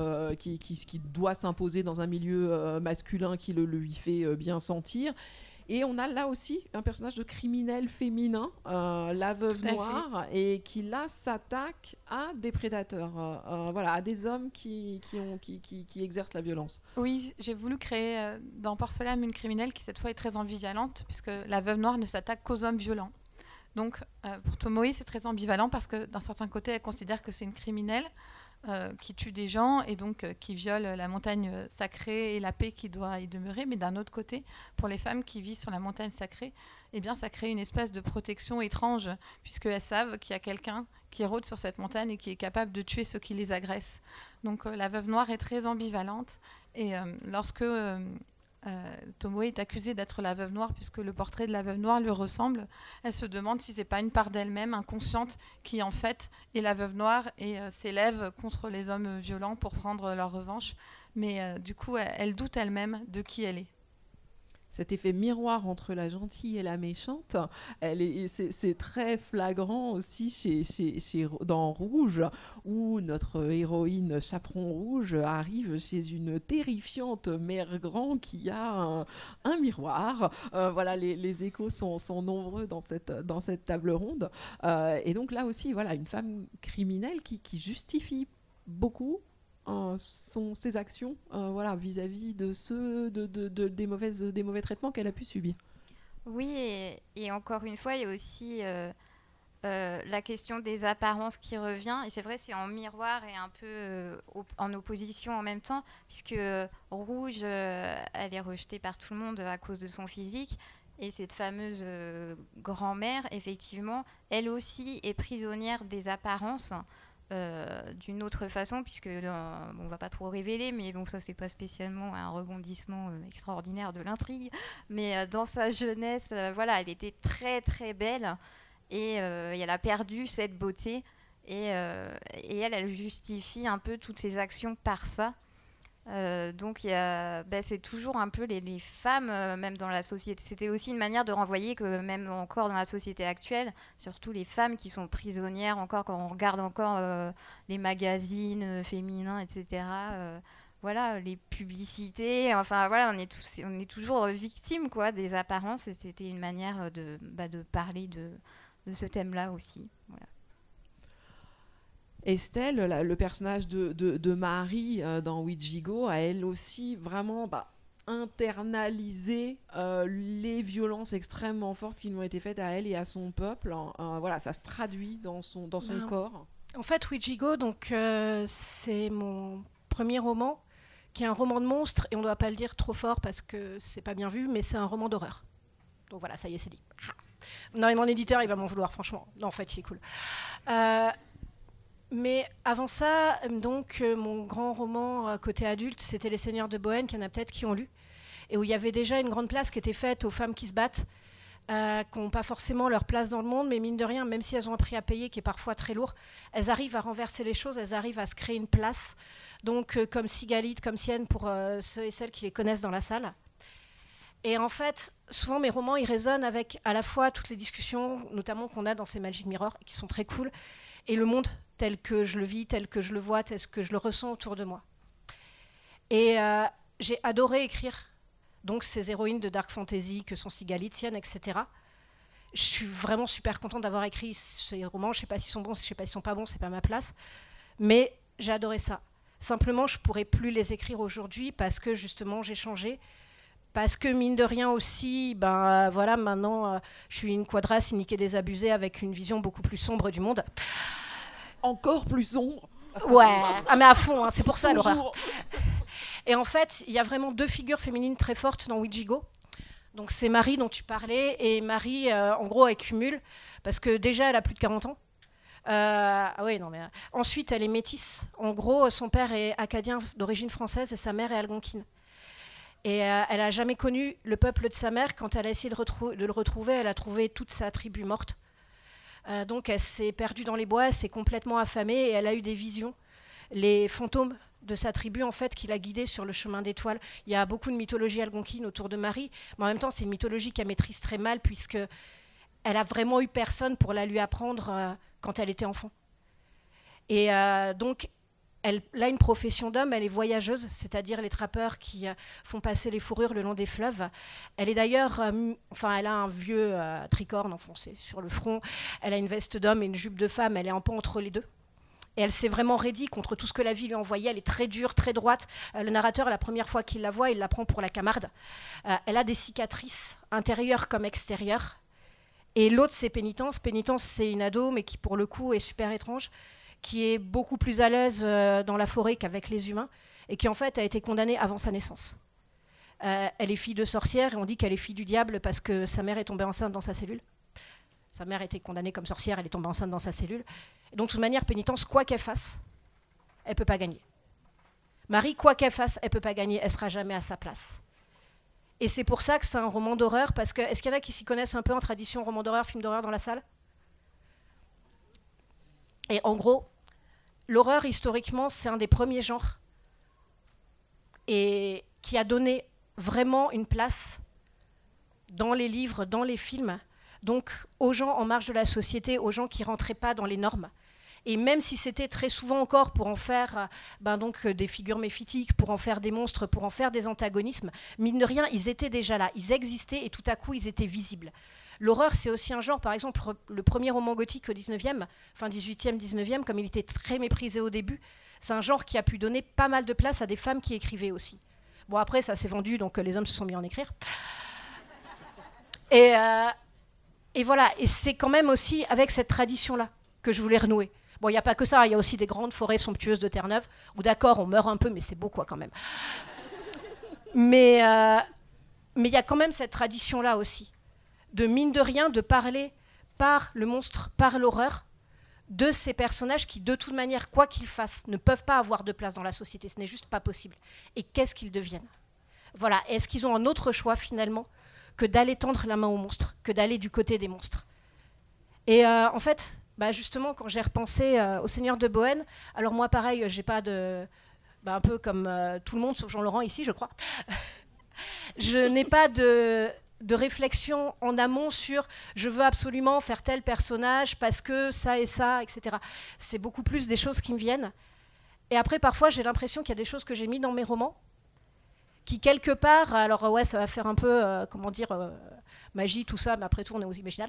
doit s'imposer dans un milieu masculin qui le lui fait bien sentir. Et on a là aussi un personnage de criminel féminin, la veuve noire, et qui là s'attaque à des prédateurs, voilà, à des hommes qui exercent la violence. Oui, j'ai voulu créer dans Porcelaine une criminelle qui cette fois est très ambivalente, puisque la veuve noire ne s'attaque qu'aux hommes violents. Donc pour Tomoe, c'est très ambivalent parce que d'un certain côté, elle considère que c'est une criminelle qui tue des gens et donc qui viole la montagne sacrée et la paix qui doit y demeurer. Mais d'un autre côté, pour les femmes qui vivent sur la montagne sacrée, eh bien, ça crée une espèce de protection étrange, puisqu'elles savent qu'il y a quelqu'un qui rôde sur cette montagne et qui est capable de tuer ceux qui les agressent. Donc la veuve noire est très ambivalente. Et lorsque Tomoe est accusée d'être la veuve noire, puisque le portrait de la veuve noire lui ressemble, elle se demande si c'est pas une part d'elle-même inconsciente qui en fait est la veuve noire et s'élève contre les hommes violents pour prendre leur revanche. Mais du coup, elle doute elle-même de qui elle est. Cet effet miroir entre la gentille et la méchante, c'est très flagrant aussi dans Rouge, où notre héroïne Chaperon Rouge arrive chez une terrifiante mère grand qui a un miroir. Voilà, les échos sont nombreux dans cette table ronde. Et donc là aussi, voilà, une femme criminelle qui justifie beaucoup ses actions voilà, vis-à-vis de ceux des mauvais traitements qu'elle a pu subir. Oui, et encore une fois, il y a aussi la question des apparences qui revient. Et c'est vrai, c'est en miroir et un peu en opposition en même temps, puisque Rouge, elle est rejetée par tout le monde à cause de son physique. Et cette fameuse grand-mère, effectivement, elle aussi est prisonnière des apparences. D'une autre façon, puisque on va pas trop révéler, mais bon, ça c'est pas spécialement un rebondissement extraordinaire de l'intrigue, mais dans sa jeunesse, voilà, elle était très très belle et elle a perdu cette beauté et elle justifie un peu toutes ses actions par ça. Donc c'est toujours un peu les femmes, même dans la société. C'était aussi une manière de renvoyer que même encore dans la société actuelle, surtout les femmes qui sont prisonnières, encore quand on regarde encore les magazines féminins, etc. Voilà, les publicités. Enfin voilà, on est toujours victimes quoi des apparences. Et c'était une manière de parler de ce thème-là aussi. Voilà. Estelle, le personnage de Marie dans Ouijigo, a elle aussi vraiment internalisé les violences extrêmement fortes qui lui ont été faites à elle et à son peuple. Voilà, ça se traduit dans son corps. En fait, Ouijigo, donc c'est mon premier roman, qui est un roman de monstre, et on ne doit pas le dire trop fort parce que c'est pas bien vu, mais c'est un roman d'horreur. Donc voilà, ça y est, c'est dit. Non, et mon éditeur, il va m'en vouloir, franchement. Non, en fait, il est cool. Mais avant ça, donc, mon grand roman côté adulte, c'était Les Seigneurs de Bohême, qu'il y en a peut-être qui ont lu, et où il y avait déjà une grande place qui était faite aux femmes qui se battent, qui n'ont pas forcément leur place dans le monde, mais mine de rien, même si elles ont un prix à payer qui est parfois très lourd, elles arrivent à renverser les choses, elles arrivent à se créer une place. Donc, comme Sigalite, comme Sienne, pour ceux et celles qui les connaissent dans la salle. Et en fait, souvent mes romans, ils résonnent avec à la fois toutes les discussions, notamment qu'on a dans ces Magic Mirror, qui sont très cool, et le monde tel que je le vis, tel que je le vois, tel que je le ressens autour de moi. Et j'ai adoré écrire donc ces héroïnes de dark fantasy que sont Sigalite, Sienne, etc. Je suis vraiment super contente d'avoir écrit ces romans. Je ne sais pas s'ils sont bons, je ne sais pas s'ils ne sont pas bons, ce n'est pas ma place. Mais j'ai adoré ça. Simplement, je ne pourrais plus les écrire aujourd'hui parce que justement, j'ai changé. Parce que mine de rien aussi, ben voilà, maintenant je suis une quadra cynique et désabusée avec une vision beaucoup plus sombre du monde. Encore plus sombre. Ouais, ah mais à fond, hein, c'est pour ça l'horreur. Toujours. Et en fait, il y a vraiment 2 figures féminines très fortes dans Ouijigo. Donc c'est Marie dont tu parlais, et Marie, en gros, elle cumule, parce que déjà, elle a plus de 40 ans. Ensuite, elle est métisse. En gros, son père est acadien d'origine française et sa mère est algonquine. Et elle n'a jamais connu le peuple de sa mère. Quand elle a essayé de le retrouver, elle a trouvé toute sa tribu morte. Donc elle s'est perdue dans les bois, elle s'est complètement affamée et elle a eu des visions. Les fantômes de sa tribu, en fait, qui l'a guidée sur le chemin d'étoiles. Il y a beaucoup de mythologie algonquine autour de Marie, mais en même temps, c'est une mythologie qu'elle maîtrise très mal, puisque elle a vraiment eu personne pour la lui apprendre quand elle était enfant. Et donc, elle a une profession d'homme, elle est voyageuse, c'est-à-dire les trappeurs qui font passer les fourrures le long des fleuves. Elle est d'ailleurs, elle a un vieux tricorne enfoncé sur le front, elle a une veste d'homme et une jupe de femme, elle est un peu entre les deux. Et elle s'est vraiment raidie contre tout ce que la vie lui envoyait. Elle est très dure, très droite. Le narrateur, la première fois qu'il la voit, il la prend pour la Camarde. Elle a des cicatrices intérieures comme extérieures. Et l'autre, c'est Pénitence. Pénitence, c'est une ado, mais qui, pour le coup, est super étrange, qui est beaucoup plus à l'aise dans la forêt qu'avec les humains, et qui, en fait, a été condamnée avant sa naissance. Elle est fille de sorcière, et on dit qu'elle est fille du diable parce que sa mère est tombée enceinte dans sa cellule. Sa mère était condamnée comme sorcière, elle est tombée enceinte dans sa cellule. Et donc, de toute manière, Pénitence, quoi qu'elle fasse, elle ne peut pas gagner. Marie, quoi qu'elle fasse, elle ne peut pas gagner, elle ne sera jamais à sa place. Et c'est pour ça que c'est un roman d'horreur, parce que, est-ce qu'il y en a qui s'y connaissent un peu en tradition roman d'horreur, film d'horreur dans la salle ? Et en gros, l'horreur, historiquement, c'est un des premiers genres et qui a donné vraiment une place dans les livres, dans les films, donc aux gens en marge de la société, aux gens qui ne rentraient pas dans les normes. Et même si c'était très souvent encore pour en faire des figures méphitiques, pour en faire des monstres, pour en faire des antagonismes, mine de rien, ils étaient déjà là, ils existaient et tout à coup, ils étaient visibles. L'horreur, c'est aussi un genre, par exemple, le premier roman gothique au 19e, fin 18e, 19e, comme il était très méprisé au début, c'est un genre qui a pu donner pas mal de place à des femmes qui écrivaient aussi. Bon, après, ça s'est vendu, donc les hommes se sont mis à en écrire. Et voilà, et c'est quand même aussi avec cette tradition-là que je voulais renouer. Bon, il n'y a pas que ça, il y a aussi des grandes forêts somptueuses de Terre-Neuve, où d'accord, on meurt un peu, mais c'est beau quoi quand même. Mais il y a quand même cette tradition-là aussi, de mine de rien, de parler par le monstre, par l'horreur, de ces personnages qui, de toute manière, quoi qu'ils fassent, ne peuvent pas avoir de place dans la société. Ce n'est juste pas possible. Et qu'est-ce qu'ils deviennent ? Voilà. Est-ce qu'ils ont un autre choix, finalement, que d'aller tendre la main aux monstres, que d'aller du côté des monstres ? Et en fait, justement, quand j'ai repensé au Seigneur de Bohême, alors moi, pareil, j'ai pas de... un peu comme tout le monde, sauf Jean-Laurent ici, je crois. Je n'ai pas de réflexion en amont sur je veux absolument faire tel personnage parce que ça et ça, etc. C'est beaucoup plus des choses qui me viennent. Et après, parfois, j'ai l'impression qu'il y a des choses que j'ai mis dans mes romans qui, quelque part, alors ouais, ça va faire un peu, magie, tout ça, mais après tout, on est aux imaginales.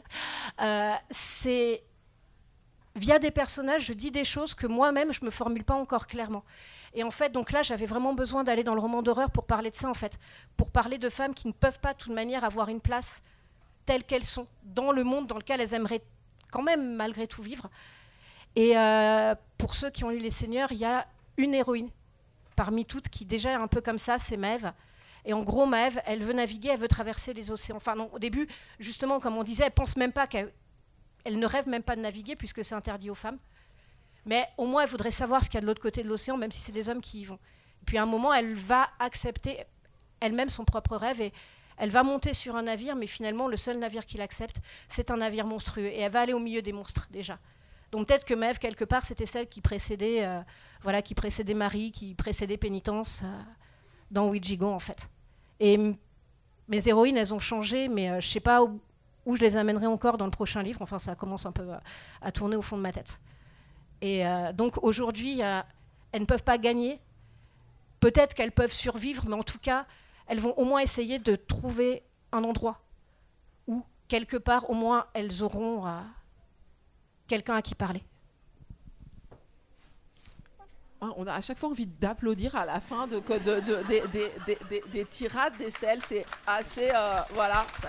C'est via des personnages, je dis des choses que moi-même, je ne me formule pas encore clairement. Et en fait, donc là, j'avais vraiment besoin d'aller dans le roman d'horreur pour parler de ça, en fait. Pour parler de femmes qui ne peuvent pas, de toute manière, avoir une place telle qu'elles sont dans le monde dans lequel elles aimeraient quand même, malgré tout, vivre. Et pour ceux qui ont lu Les Seigneurs, il y a une héroïne parmi toutes qui, déjà, est un peu comme ça, c'est Maëve. Et en gros, Maëve, elle veut naviguer, elle veut traverser les océans. Enfin, non, au début, justement, comme on disait, elle pense même pas elle ne rêve même pas de naviguer, puisque c'est interdit aux femmes. Mais au moins, elle voudrait savoir ce qu'il y a de l'autre côté de l'océan, même si c'est des hommes qui y vont. Et puis à un moment, elle va accepter elle-même son propre rêve et elle va monter sur un navire, mais finalement, le seul navire qu'il accepte, c'est un navire monstrueux. Et elle va aller au milieu des monstres, déjà. Donc peut-être que Maëve, quelque part, c'était celle qui précédait, qui précédait Marie, qui précédait Pénitence dans Ouijigo, en fait. Et mes héroïnes, elles ont changé, mais je ne sais pas où je les amènerai encore dans le prochain livre. Enfin, ça commence un peu à tourner au fond de ma tête. Et donc aujourd'hui, elles ne peuvent pas gagner. Peut-être qu'elles peuvent survivre, mais en tout cas, elles vont au moins essayer de trouver un endroit où, quelque part, au moins, elles auront quelqu'un à qui parler. On a à chaque fois envie d'applaudir à la fin des tirades d'Estelle. C'est assez... voilà. Ça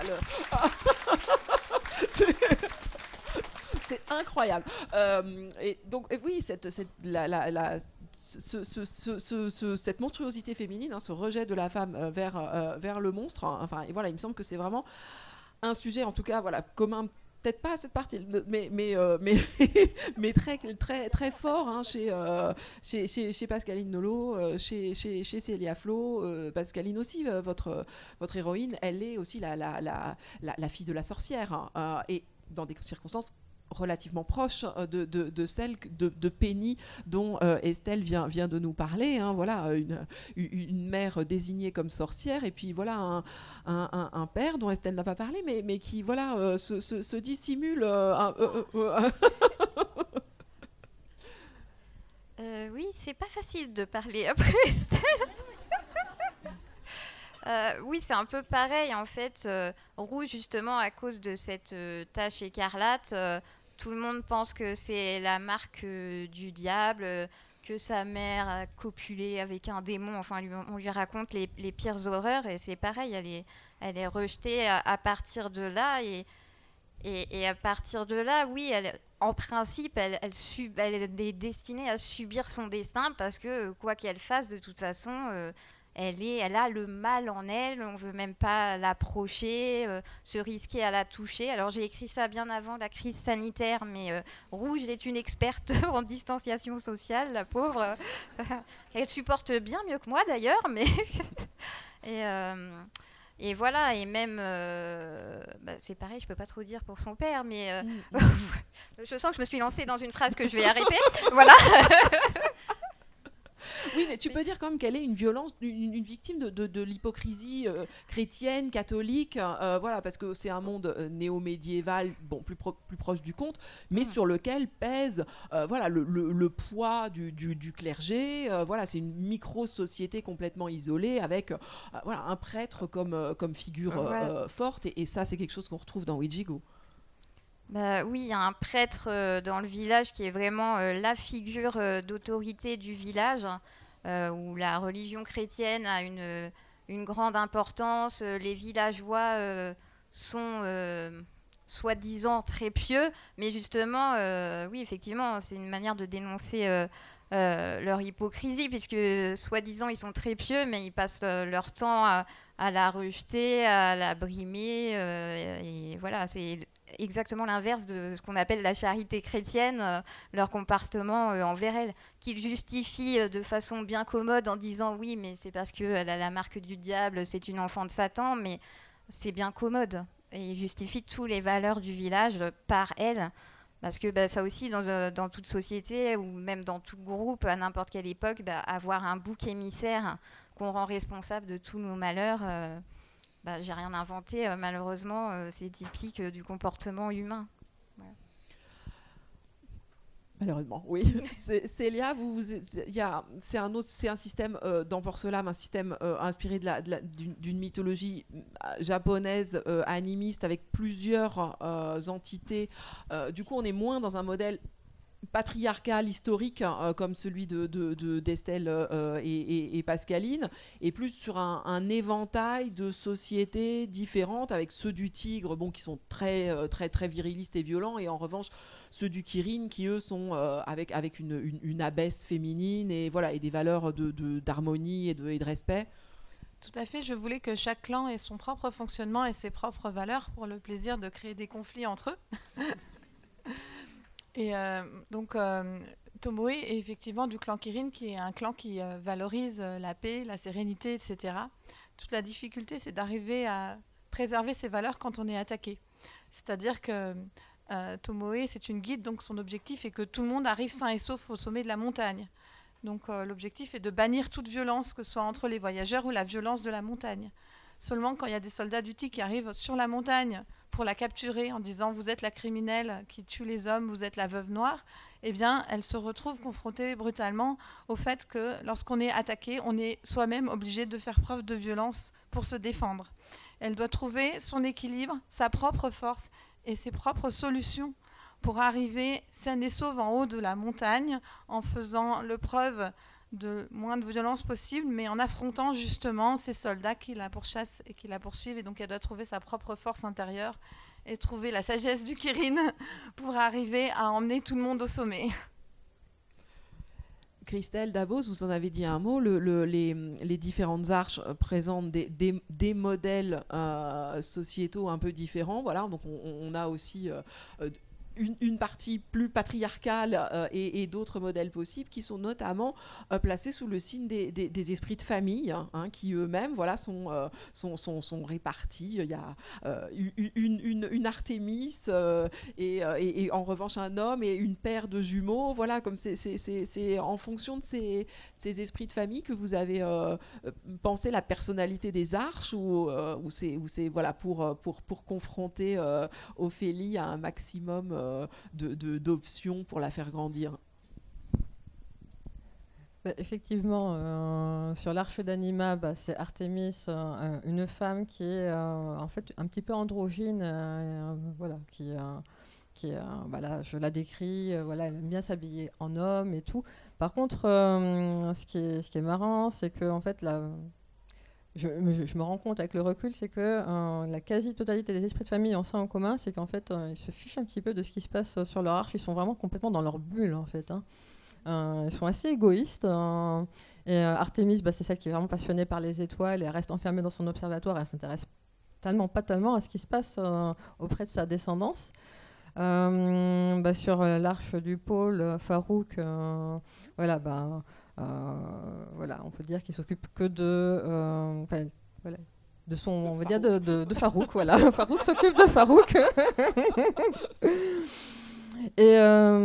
c'est incroyable. Et donc, oui, cette monstruosité féminine, ce rejet de la femme vers le monstre, enfin, et voilà, il me semble que c'est vraiment un sujet, en tout cas, voilà, commun. Peut-être pas à cette partie, mais très, très, très fort chez Pascaline Nolot, chez Célia Flo. Pascaline aussi, votre héroïne, elle est aussi la fille de la sorcière, et dans des circonstances relativement proche de celle de Penny dont Estelle vient de nous parler, voilà, une mère désignée comme sorcière, et puis voilà un père dont Estelle n'a pas parlé, mais qui voilà se dissimule. Oui, c'est pas facile de parler après Estelle. Oui, c'est un peu pareil en fait. Rouge, justement, à cause de cette tache écarlate, tout le monde pense que c'est la marque du diable, que sa mère a copulé avec un démon. Enfin, on lui raconte les pires horreurs, et c'est pareil, elle est rejetée à partir de là. Et à partir de là, oui, en principe, elle est destinée à subir son destin, parce que quoi qu'elle fasse, de toute façon... Elle a le mal en elle, on ne veut même pas l'approcher, se risquer à la toucher. Alors j'ai écrit ça bien avant la crise sanitaire, mais Rouge est une experte en distanciation sociale, la pauvre. Elle supporte bien mieux que moi d'ailleurs, mais... Et voilà, et même, c'est pareil, je ne peux pas trop dire pour son père, mais je sens que je me suis lancée dans une phrase que je vais arrêter. Voilà. Oui, mais tu peux dire quand même qu'elle est une victime de l'hypocrisie chrétienne, catholique, voilà, parce que c'est un monde néo-médiéval, bon, plus proche du conte, mais sur lequel pèse voilà, le poids du clergé. Voilà, c'est une micro-société complètement isolée, avec voilà, un prêtre comme figure forte, et ça, c'est quelque chose qu'on retrouve dans Ouijigo. Oui, il y a un prêtre dans le village qui est vraiment la figure d'autorité du village, où la religion chrétienne a une grande importance. Les villageois sont soi-disant très pieux, mais justement, oui, effectivement, c'est une manière de dénoncer leur hypocrisie, puisque soi-disant ils sont très pieux, mais ils passent leur temps à la rejeter, à la brimer, et voilà, c'est exactement l'inverse de ce qu'on appelle la charité chrétienne, leur comportement envers elle, qu'ils justifient de façon bien commode en disant oui, mais c'est parce qu'elle a la marque du diable, c'est une enfant de Satan, mais c'est bien commode, et ils justifient toutes les valeurs du village par elle. Parce que ça aussi, dans toute société, ou même dans tout groupe, à n'importe quelle époque, avoir un bouc émissaire qu'on rend responsable de tous nos malheurs, j'ai rien inventé, malheureusement, c'est typique du comportement humain. Voilà. Malheureusement, oui. Célia, c'est un système dans Porcelam, un système inspiré d'une mythologie japonaise animiste, avec plusieurs entités. Du coup, on est moins dans un modèle patriarcal historique comme celui d'Estelle et Pascaline, et plus sur un éventail de sociétés différentes, avec ceux du tigre, bon, qui sont très très très virilistes et violents, et en revanche ceux du Kirin qui eux sont avec une abbesse féminine, et voilà, et des valeurs d'harmonie et de respect. Tout à fait, je voulais que chaque clan ait son propre fonctionnement et ses propres valeurs, pour le plaisir de créer des conflits entre eux. Et donc, Tomoe est effectivement du clan Kirin, qui est un clan qui valorise la paix, la sérénité, etc. Toute la difficulté, c'est d'arriver à préserver ces valeurs quand on est attaqué. C'est-à-dire que Tomoe, c'est une guide, donc son objectif est que tout le monde arrive sain et sauf au sommet de la montagne. Donc l'objectif est de bannir toute violence, que ce soit entre les voyageurs ou la violence de la montagne. Seulement, quand il y a des soldats du tigre qui arrivent sur la montagne pour la capturer en disant « vous êtes la criminelle qui tue les hommes, vous êtes la veuve noire », eh bien, elle se retrouve confrontée brutalement au fait que lorsqu'on est attaqué, on est soi-même obligé de faire preuve de violence pour se défendre. Elle doit trouver son équilibre, sa propre force et ses propres solutions pour arriver saine et sauve en haut de la montagne, en faisant le preuve de moins de violence possible, mais en affrontant justement ces soldats qui la pourchassent et qui la poursuivent. Et donc elle doit trouver sa propre force intérieure et trouver la sagesse du Kirin pour arriver à emmener tout le monde au sommet. Christelle Dabos, vous en avez dit un mot, les différentes arches présentent des modèles sociétaux un peu différents. Voilà, donc on a aussi une partie plus patriarcale et d'autres modèles possibles qui sont notamment placés sous le signe des esprits de famille, hein, qui eux-mêmes sont répartis. Il y a une Artémis et en revanche un homme et une paire de jumeaux. Voilà, comme c'est en fonction de ces esprits de famille que vous avez pensé la personnalité des arches ou c'est voilà, pour confronter Ophélie à un maximum d'options pour la faire grandir. Effectivement, sur l'arche d'Anima, c'est Artémis, une femme qui est en fait un petit peu androgyne, voilà, qui voilà, je la décris, voilà, elle aime bien s'habiller en homme et tout. Par contre, ce qui est marrant, c'est que en fait je me rends compte avec le recul, c'est que la quasi-totalité des esprits de famille ont ça en commun, c'est qu'en fait, ils se fichent un petit peu de ce qui se passe sur leur arche. Ils sont vraiment complètement dans leur bulle, en fait. Ils sont assez égoïstes. Et Artémis, c'est celle qui est vraiment passionnée par les étoiles. Elle reste enfermée dans son observatoire. Elle s'intéresse pas tellement à ce qui se passe auprès de sa descendance. Sur l'arche du pôle, Farouk, voilà, voilà, on peut dire qu'il s'occupe que voilà, de son, on va dire de Farouk, voilà. Farouk s'occupe de Farouk. Et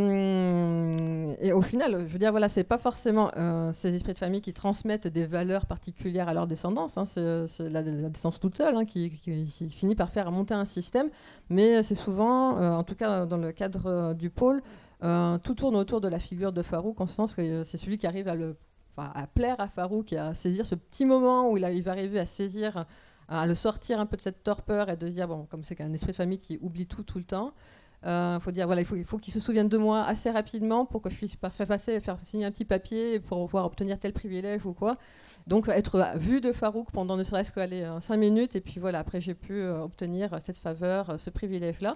au final, je veux dire, voilà, c'est pas forcément ces esprits de famille qui transmettent des valeurs particulières à leur descendance. Hein, c'est la descendance toute seule qui finit par faire monter un système. Mais c'est souvent, en tout cas dans le cadre du pôle, tout tourne autour de la figure de Farouk, en ce sens que c'est celui qui arrive à plaire à Farouk et à saisir ce petit moment où il va arriver à saisir, à le sortir un peu de cette torpeur et de se dire, bon, comme c'est qu'un esprit de famille qui oublie tout le temps, faut dire, voilà, il faut qu'il se souvienne de moi assez rapidement pour que je puisse faire signer un petit papier pour pouvoir obtenir tel privilège ou quoi. Donc être vu de Farouk pendant ne serait-ce que 5 minutes, et puis voilà, après j'ai pu obtenir cette faveur, ce privilège-là.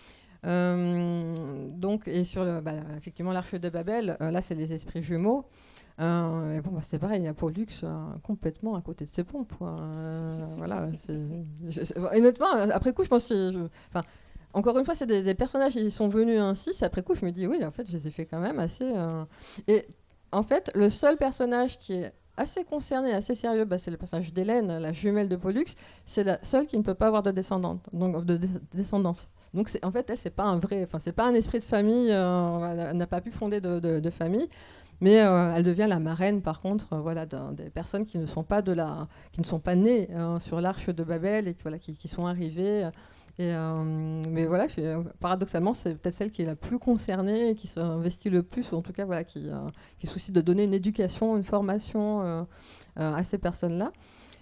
Donc, et sur effectivement l'arche de Babel, là c'est les esprits jumeaux. Et c'est pareil, il y a Pollux complètement à côté de ses pompes. Voilà, honnêtement, après coup, je pense encore une fois, c'est des personnages qui sont venus ainsi. C'est après coup, je me dis, oui, en fait, je les ai fait quand même assez. Et en fait, le seul personnage qui est assez concerné, assez sérieux, c'est le personnage d'Hélène, la jumelle de Pollux. C'est la seule qui ne peut pas avoir de descendance. Donc, en fait, elle, c'est pas c'est pas un esprit de famille. Elle n'a pas pu fonder de famille. Mais elle devient la marraine, par contre, voilà, des personnes qui ne sont pas nées sur l'arche de Babel et qui sont arrivées. Mais voilà, paradoxalement, c'est peut-être celle qui est la plus concernée et qui s'investit le plus, ou en tout cas, voilà, qui soucie de donner une éducation, une formation à ces personnes-là.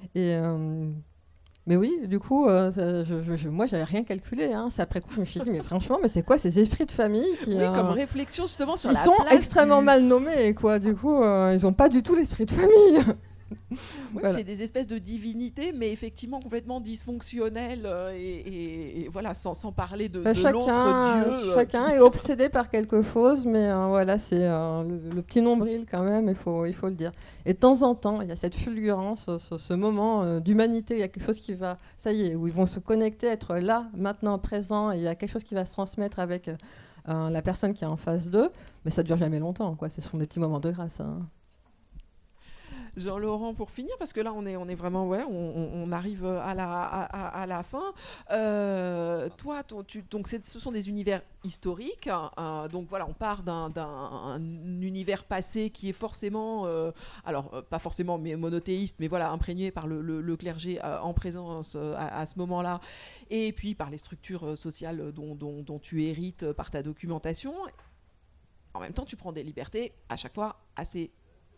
Mais oui, du coup, moi, j'avais rien calculé. C'est après coup, je me suis dit, mais franchement, c'est quoi ces esprits de famille comme réflexion justement sur la place. Ils sont extrêmement mal nommés, quoi. Du coup, ils n'ont pas du tout l'esprit de famille. Voilà. C'est des espèces de divinités, mais effectivement complètement dysfonctionnelles et voilà, sans parler de l'autre Dieu. Chacun est obsédé par quelque chose, mais voilà, c'est le petit nombril quand même, il faut le dire. Et de temps en temps, il y a cette fulgurance, ce moment d'humanité, il y a quelque chose qui va, ça y est, où ils vont se connecter, être là, maintenant, présent, et il y a quelque chose qui va se transmettre avec la personne qui est en face d'eux, mais ça dure jamais longtemps, quoi. Ce sont des petits moments de grâce. Jean-Laurent, pour finir, parce que là on est vraiment, on arrive à la fin. Toi, donc ce sont des univers historiques. Donc voilà, on part d'un univers passé qui est forcément, alors pas forcément mais monothéiste, mais voilà, imprégné par le clergé en présence à ce moment-là, et puis par les structures sociales dont tu hérites par ta documentation. En même temps, tu prends des libertés à chaque fois assez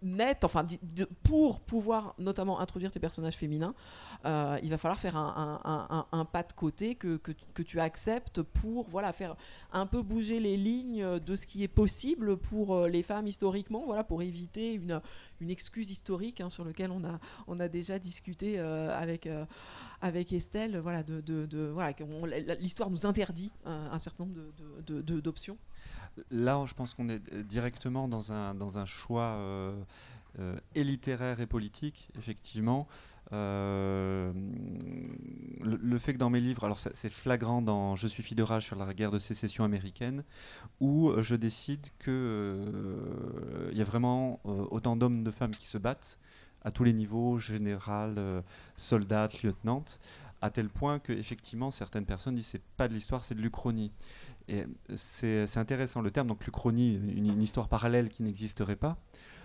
net, enfin, pour pouvoir notamment introduire tes personnages féminins, il va falloir faire un pas de côté que tu acceptes pour faire un peu bouger les lignes de ce qui est possible pour les femmes historiquement, pour éviter une excuse historique sur laquelle on a déjà discuté avec Estelle, l'histoire nous interdit un certain nombre d'options. Là, je pense qu'on est directement dans un choix et littéraire et politique, effectivement. Le fait que dans mes livres, alors c'est flagrant dans Je suis fille de rage sur la guerre de sécession américaine, où je décide qu'il y a vraiment autant d'hommes, de femmes qui se battent à tous les niveaux, général, soldat, lieutenant, à tel point que effectivement certaines personnes disent c'est pas de l'histoire, c'est de l'Uchronie. Et c'est intéressant le terme, donc l'Uchronie, une histoire parallèle qui n'existerait pas,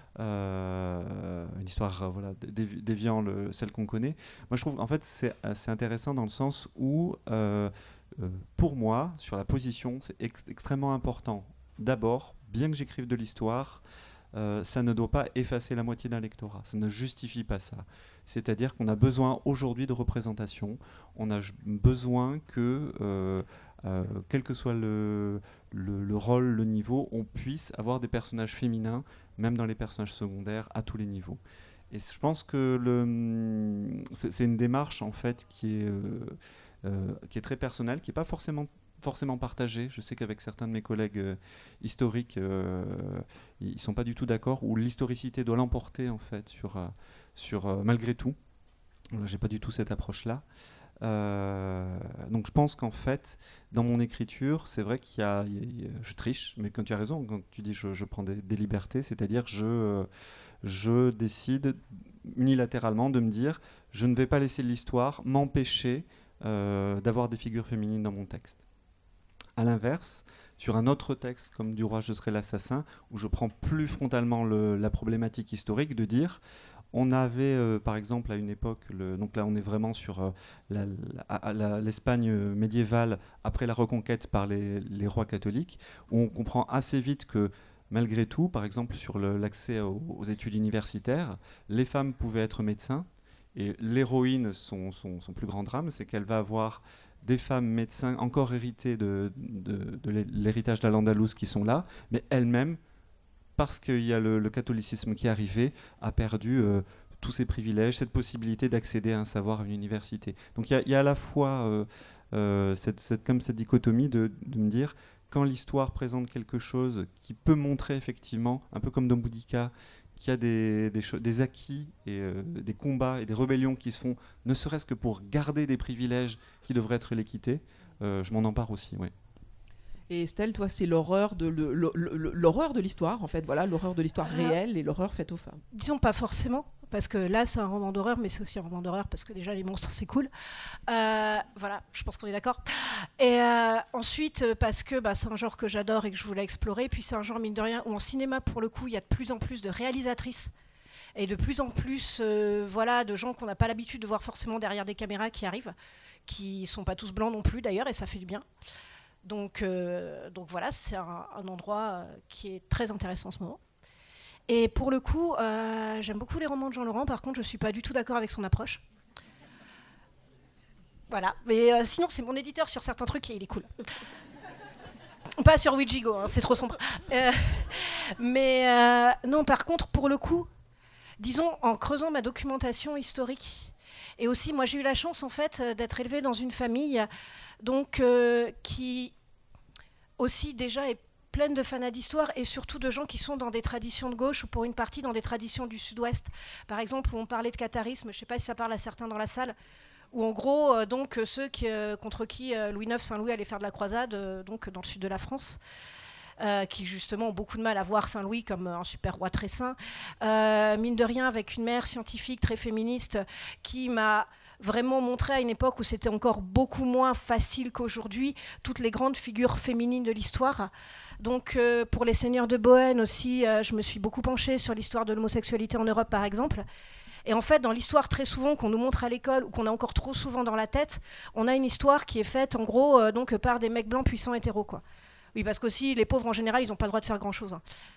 une histoire déviant celle qu'on connaît. Moi je trouve en fait c'est intéressant dans le sens où pour moi sur la position c'est extrêmement important. D'abord, bien que j'écrive de l'histoire, ça ne doit pas effacer la moitié d'un lectorat, ça ne justifie pas ça. C'est-à-dire qu'on a besoin aujourd'hui de représentation, on a besoin que quel que soit le rôle, le niveau, on puisse avoir des personnages féminins, même dans les personnages secondaires, à tous les niveaux. Et je pense que c'est une démarche en fait qui est très personnelle, qui n'est pas forcément partagée. Je sais qu'avec certains de mes collègues historiques, ils ne sont pas du tout d'accord, où l'historicité doit l'emporter en fait sur malgré tout. J'ai pas du tout cette approche-là. Donc je pense qu'en fait dans mon écriture c'est vrai je triche, mais quand tu as raison quand tu dis je prends des libertés, c'est-à-dire je décide unilatéralement de me dire je ne vais pas laisser l'histoire m'empêcher d'avoir des figures féminines dans mon texte. À l'inverse, sur un autre texte comme Du roi je serai l'assassin, où je prends plus frontalement la problématique historique, de dire on avait, par exemple, à une époque, donc là on est vraiment sur l'Espagne médiévale après la reconquête par les rois catholiques, où on comprend assez vite que malgré tout, par exemple sur l'accès aux études universitaires, les femmes pouvaient être médecins, et l'héroïne, son plus grand drame, c'est qu'elle va avoir des femmes médecins encore héritées de l'héritage d'Al-Andalus qui sont là, mais elles-mêmes, parce qu'il y a le catholicisme qui est arrivé, a perdu tous ses privilèges, cette possibilité d'accéder à un savoir à une université. Donc il y a à la fois cette dichotomie de me dire, quand l'histoire présente quelque chose qui peut montrer effectivement, un peu comme dans Boudica, qu'il y a des acquis et des combats et des rébellions qui se font, ne serait-ce que pour garder des privilèges qui devraient être l'équité, je m'en empare aussi, oui. Et Estelle, toi, c'est l'horreur de l'histoire, en fait, l'horreur de l'histoire réelle et l'horreur faite aux femmes. Disons pas forcément, parce que là, c'est un roman d'horreur, mais c'est aussi un roman d'horreur parce que déjà, les monstres, c'est cool. Je pense qu'on est d'accord. Et ensuite, parce que c'est un genre que j'adore et que je voulais explorer, puis c'est un genre, mine de rien, où en cinéma, pour le coup, il y a de plus en plus de réalisatrices et de plus en plus de gens qu'on n'a pas l'habitude de voir forcément derrière des caméras qui arrivent, qui sont pas tous blancs non plus, d'ailleurs, et ça fait du bien. Donc voilà, c'est un endroit qui est très intéressant en ce moment. Et pour le coup, j'aime beaucoup les romans de Jean Laurent. Par contre, je ne suis pas du tout d'accord avec son approche. Voilà. Mais sinon, c'est mon éditeur sur certains trucs et il est cool. Pas sur Ouijigo, c'est trop sombre. Non, par contre, pour le coup, disons, en creusant ma documentation historique, et aussi, moi, j'ai eu la chance, en fait, d'être élevée dans une famille donc, qui aussi déjà est pleine de fanats d'histoire et surtout de gens qui sont dans des traditions de gauche ou pour une partie dans des traditions du sud-ouest. Par exemple, où on parlait de catharisme, je ne sais pas si ça parle à certains dans la salle, où en gros, ceux contre qui Louis IX, Saint-Louis allait faire de la croisade, donc dans le sud de la France, qui justement ont beaucoup de mal à voir Saint-Louis comme un super roi très saint. Mine de rien, avec une mère scientifique très féministe qui m'a vraiment montré à une époque où c'était encore beaucoup moins facile qu'aujourd'hui, toutes les grandes figures féminines de l'histoire. Donc pour les seigneurs de Bohême aussi, je me suis beaucoup penchée sur l'histoire de l'homosexualité en Europe par exemple. Et en fait, dans l'histoire très souvent qu'on nous montre à l'école ou qu'on a encore trop souvent dans la tête, on a une histoire qui est faite en gros par des mecs blancs puissants hétéros, quoi. Oui, parce qu'aussi les pauvres en général, ils n'ont pas le droit de faire grand-chose.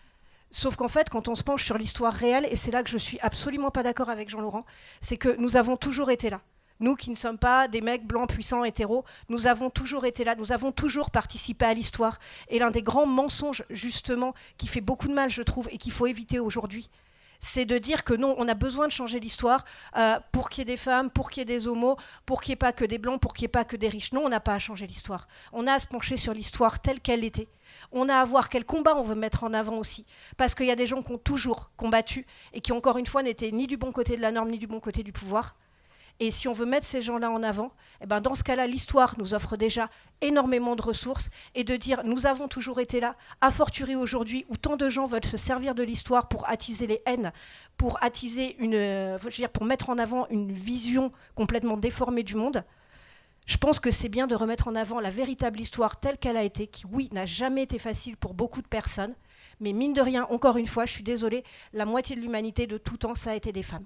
Sauf qu'en fait, quand on se penche sur l'histoire réelle, et c'est là que je suis absolument pas d'accord avec Jean-Laurent, c'est que nous avons toujours été là. Nous qui ne sommes pas des mecs blancs, puissants, hétéros, nous avons toujours été là, nous avons toujours participé à l'histoire. Et l'un des grands mensonges, justement, qui fait beaucoup de mal, je trouve, et qu'il faut éviter aujourd'hui, c'est de dire que non, on a besoin de changer l'histoire pour qu'il y ait des femmes, pour qu'il y ait des homos, pour qu'il n'y ait pas que des blancs, pour qu'il n'y ait pas que des riches. Non, on n'a pas à changer l'histoire. On a à se pencher sur l'histoire telle qu'elle était. On a à voir quel combat on veut mettre en avant aussi. Parce qu'il y a des gens qui ont toujours combattu et qui, encore une fois, n'étaient ni du bon côté de la norme, ni du bon côté du pouvoir. Et si on veut mettre ces gens-là en avant, eh ben dans ce cas-là, l'histoire nous offre déjà énormément de ressources. Et de dire, nous avons toujours été là, a fortiori aujourd'hui, où tant de gens veulent se servir de l'histoire pour attiser les haines, pour attiser pour mettre en avant une vision complètement déformée du monde. Je pense que c'est bien de remettre en avant la véritable histoire telle qu'elle a été, qui, oui, n'a jamais été facile pour beaucoup de personnes, mais mine de rien, encore une fois, je suis désolée, la moitié de l'humanité de tout temps, ça a été des femmes.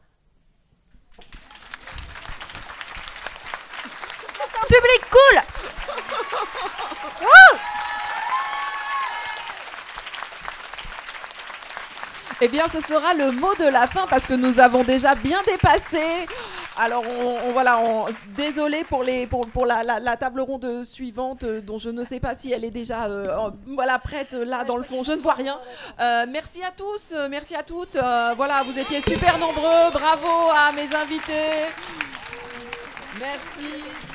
Public cool. Eh bien, ce sera le mot de la fin parce que nous avons déjà bien dépassé. Alors, désolé pour la table ronde suivante, dont je ne sais pas si elle est déjà prête là dans le fond. Je ne vois rien. Merci à tous, merci à toutes. Vous étiez super nombreux. Bravo à mes invités. Merci.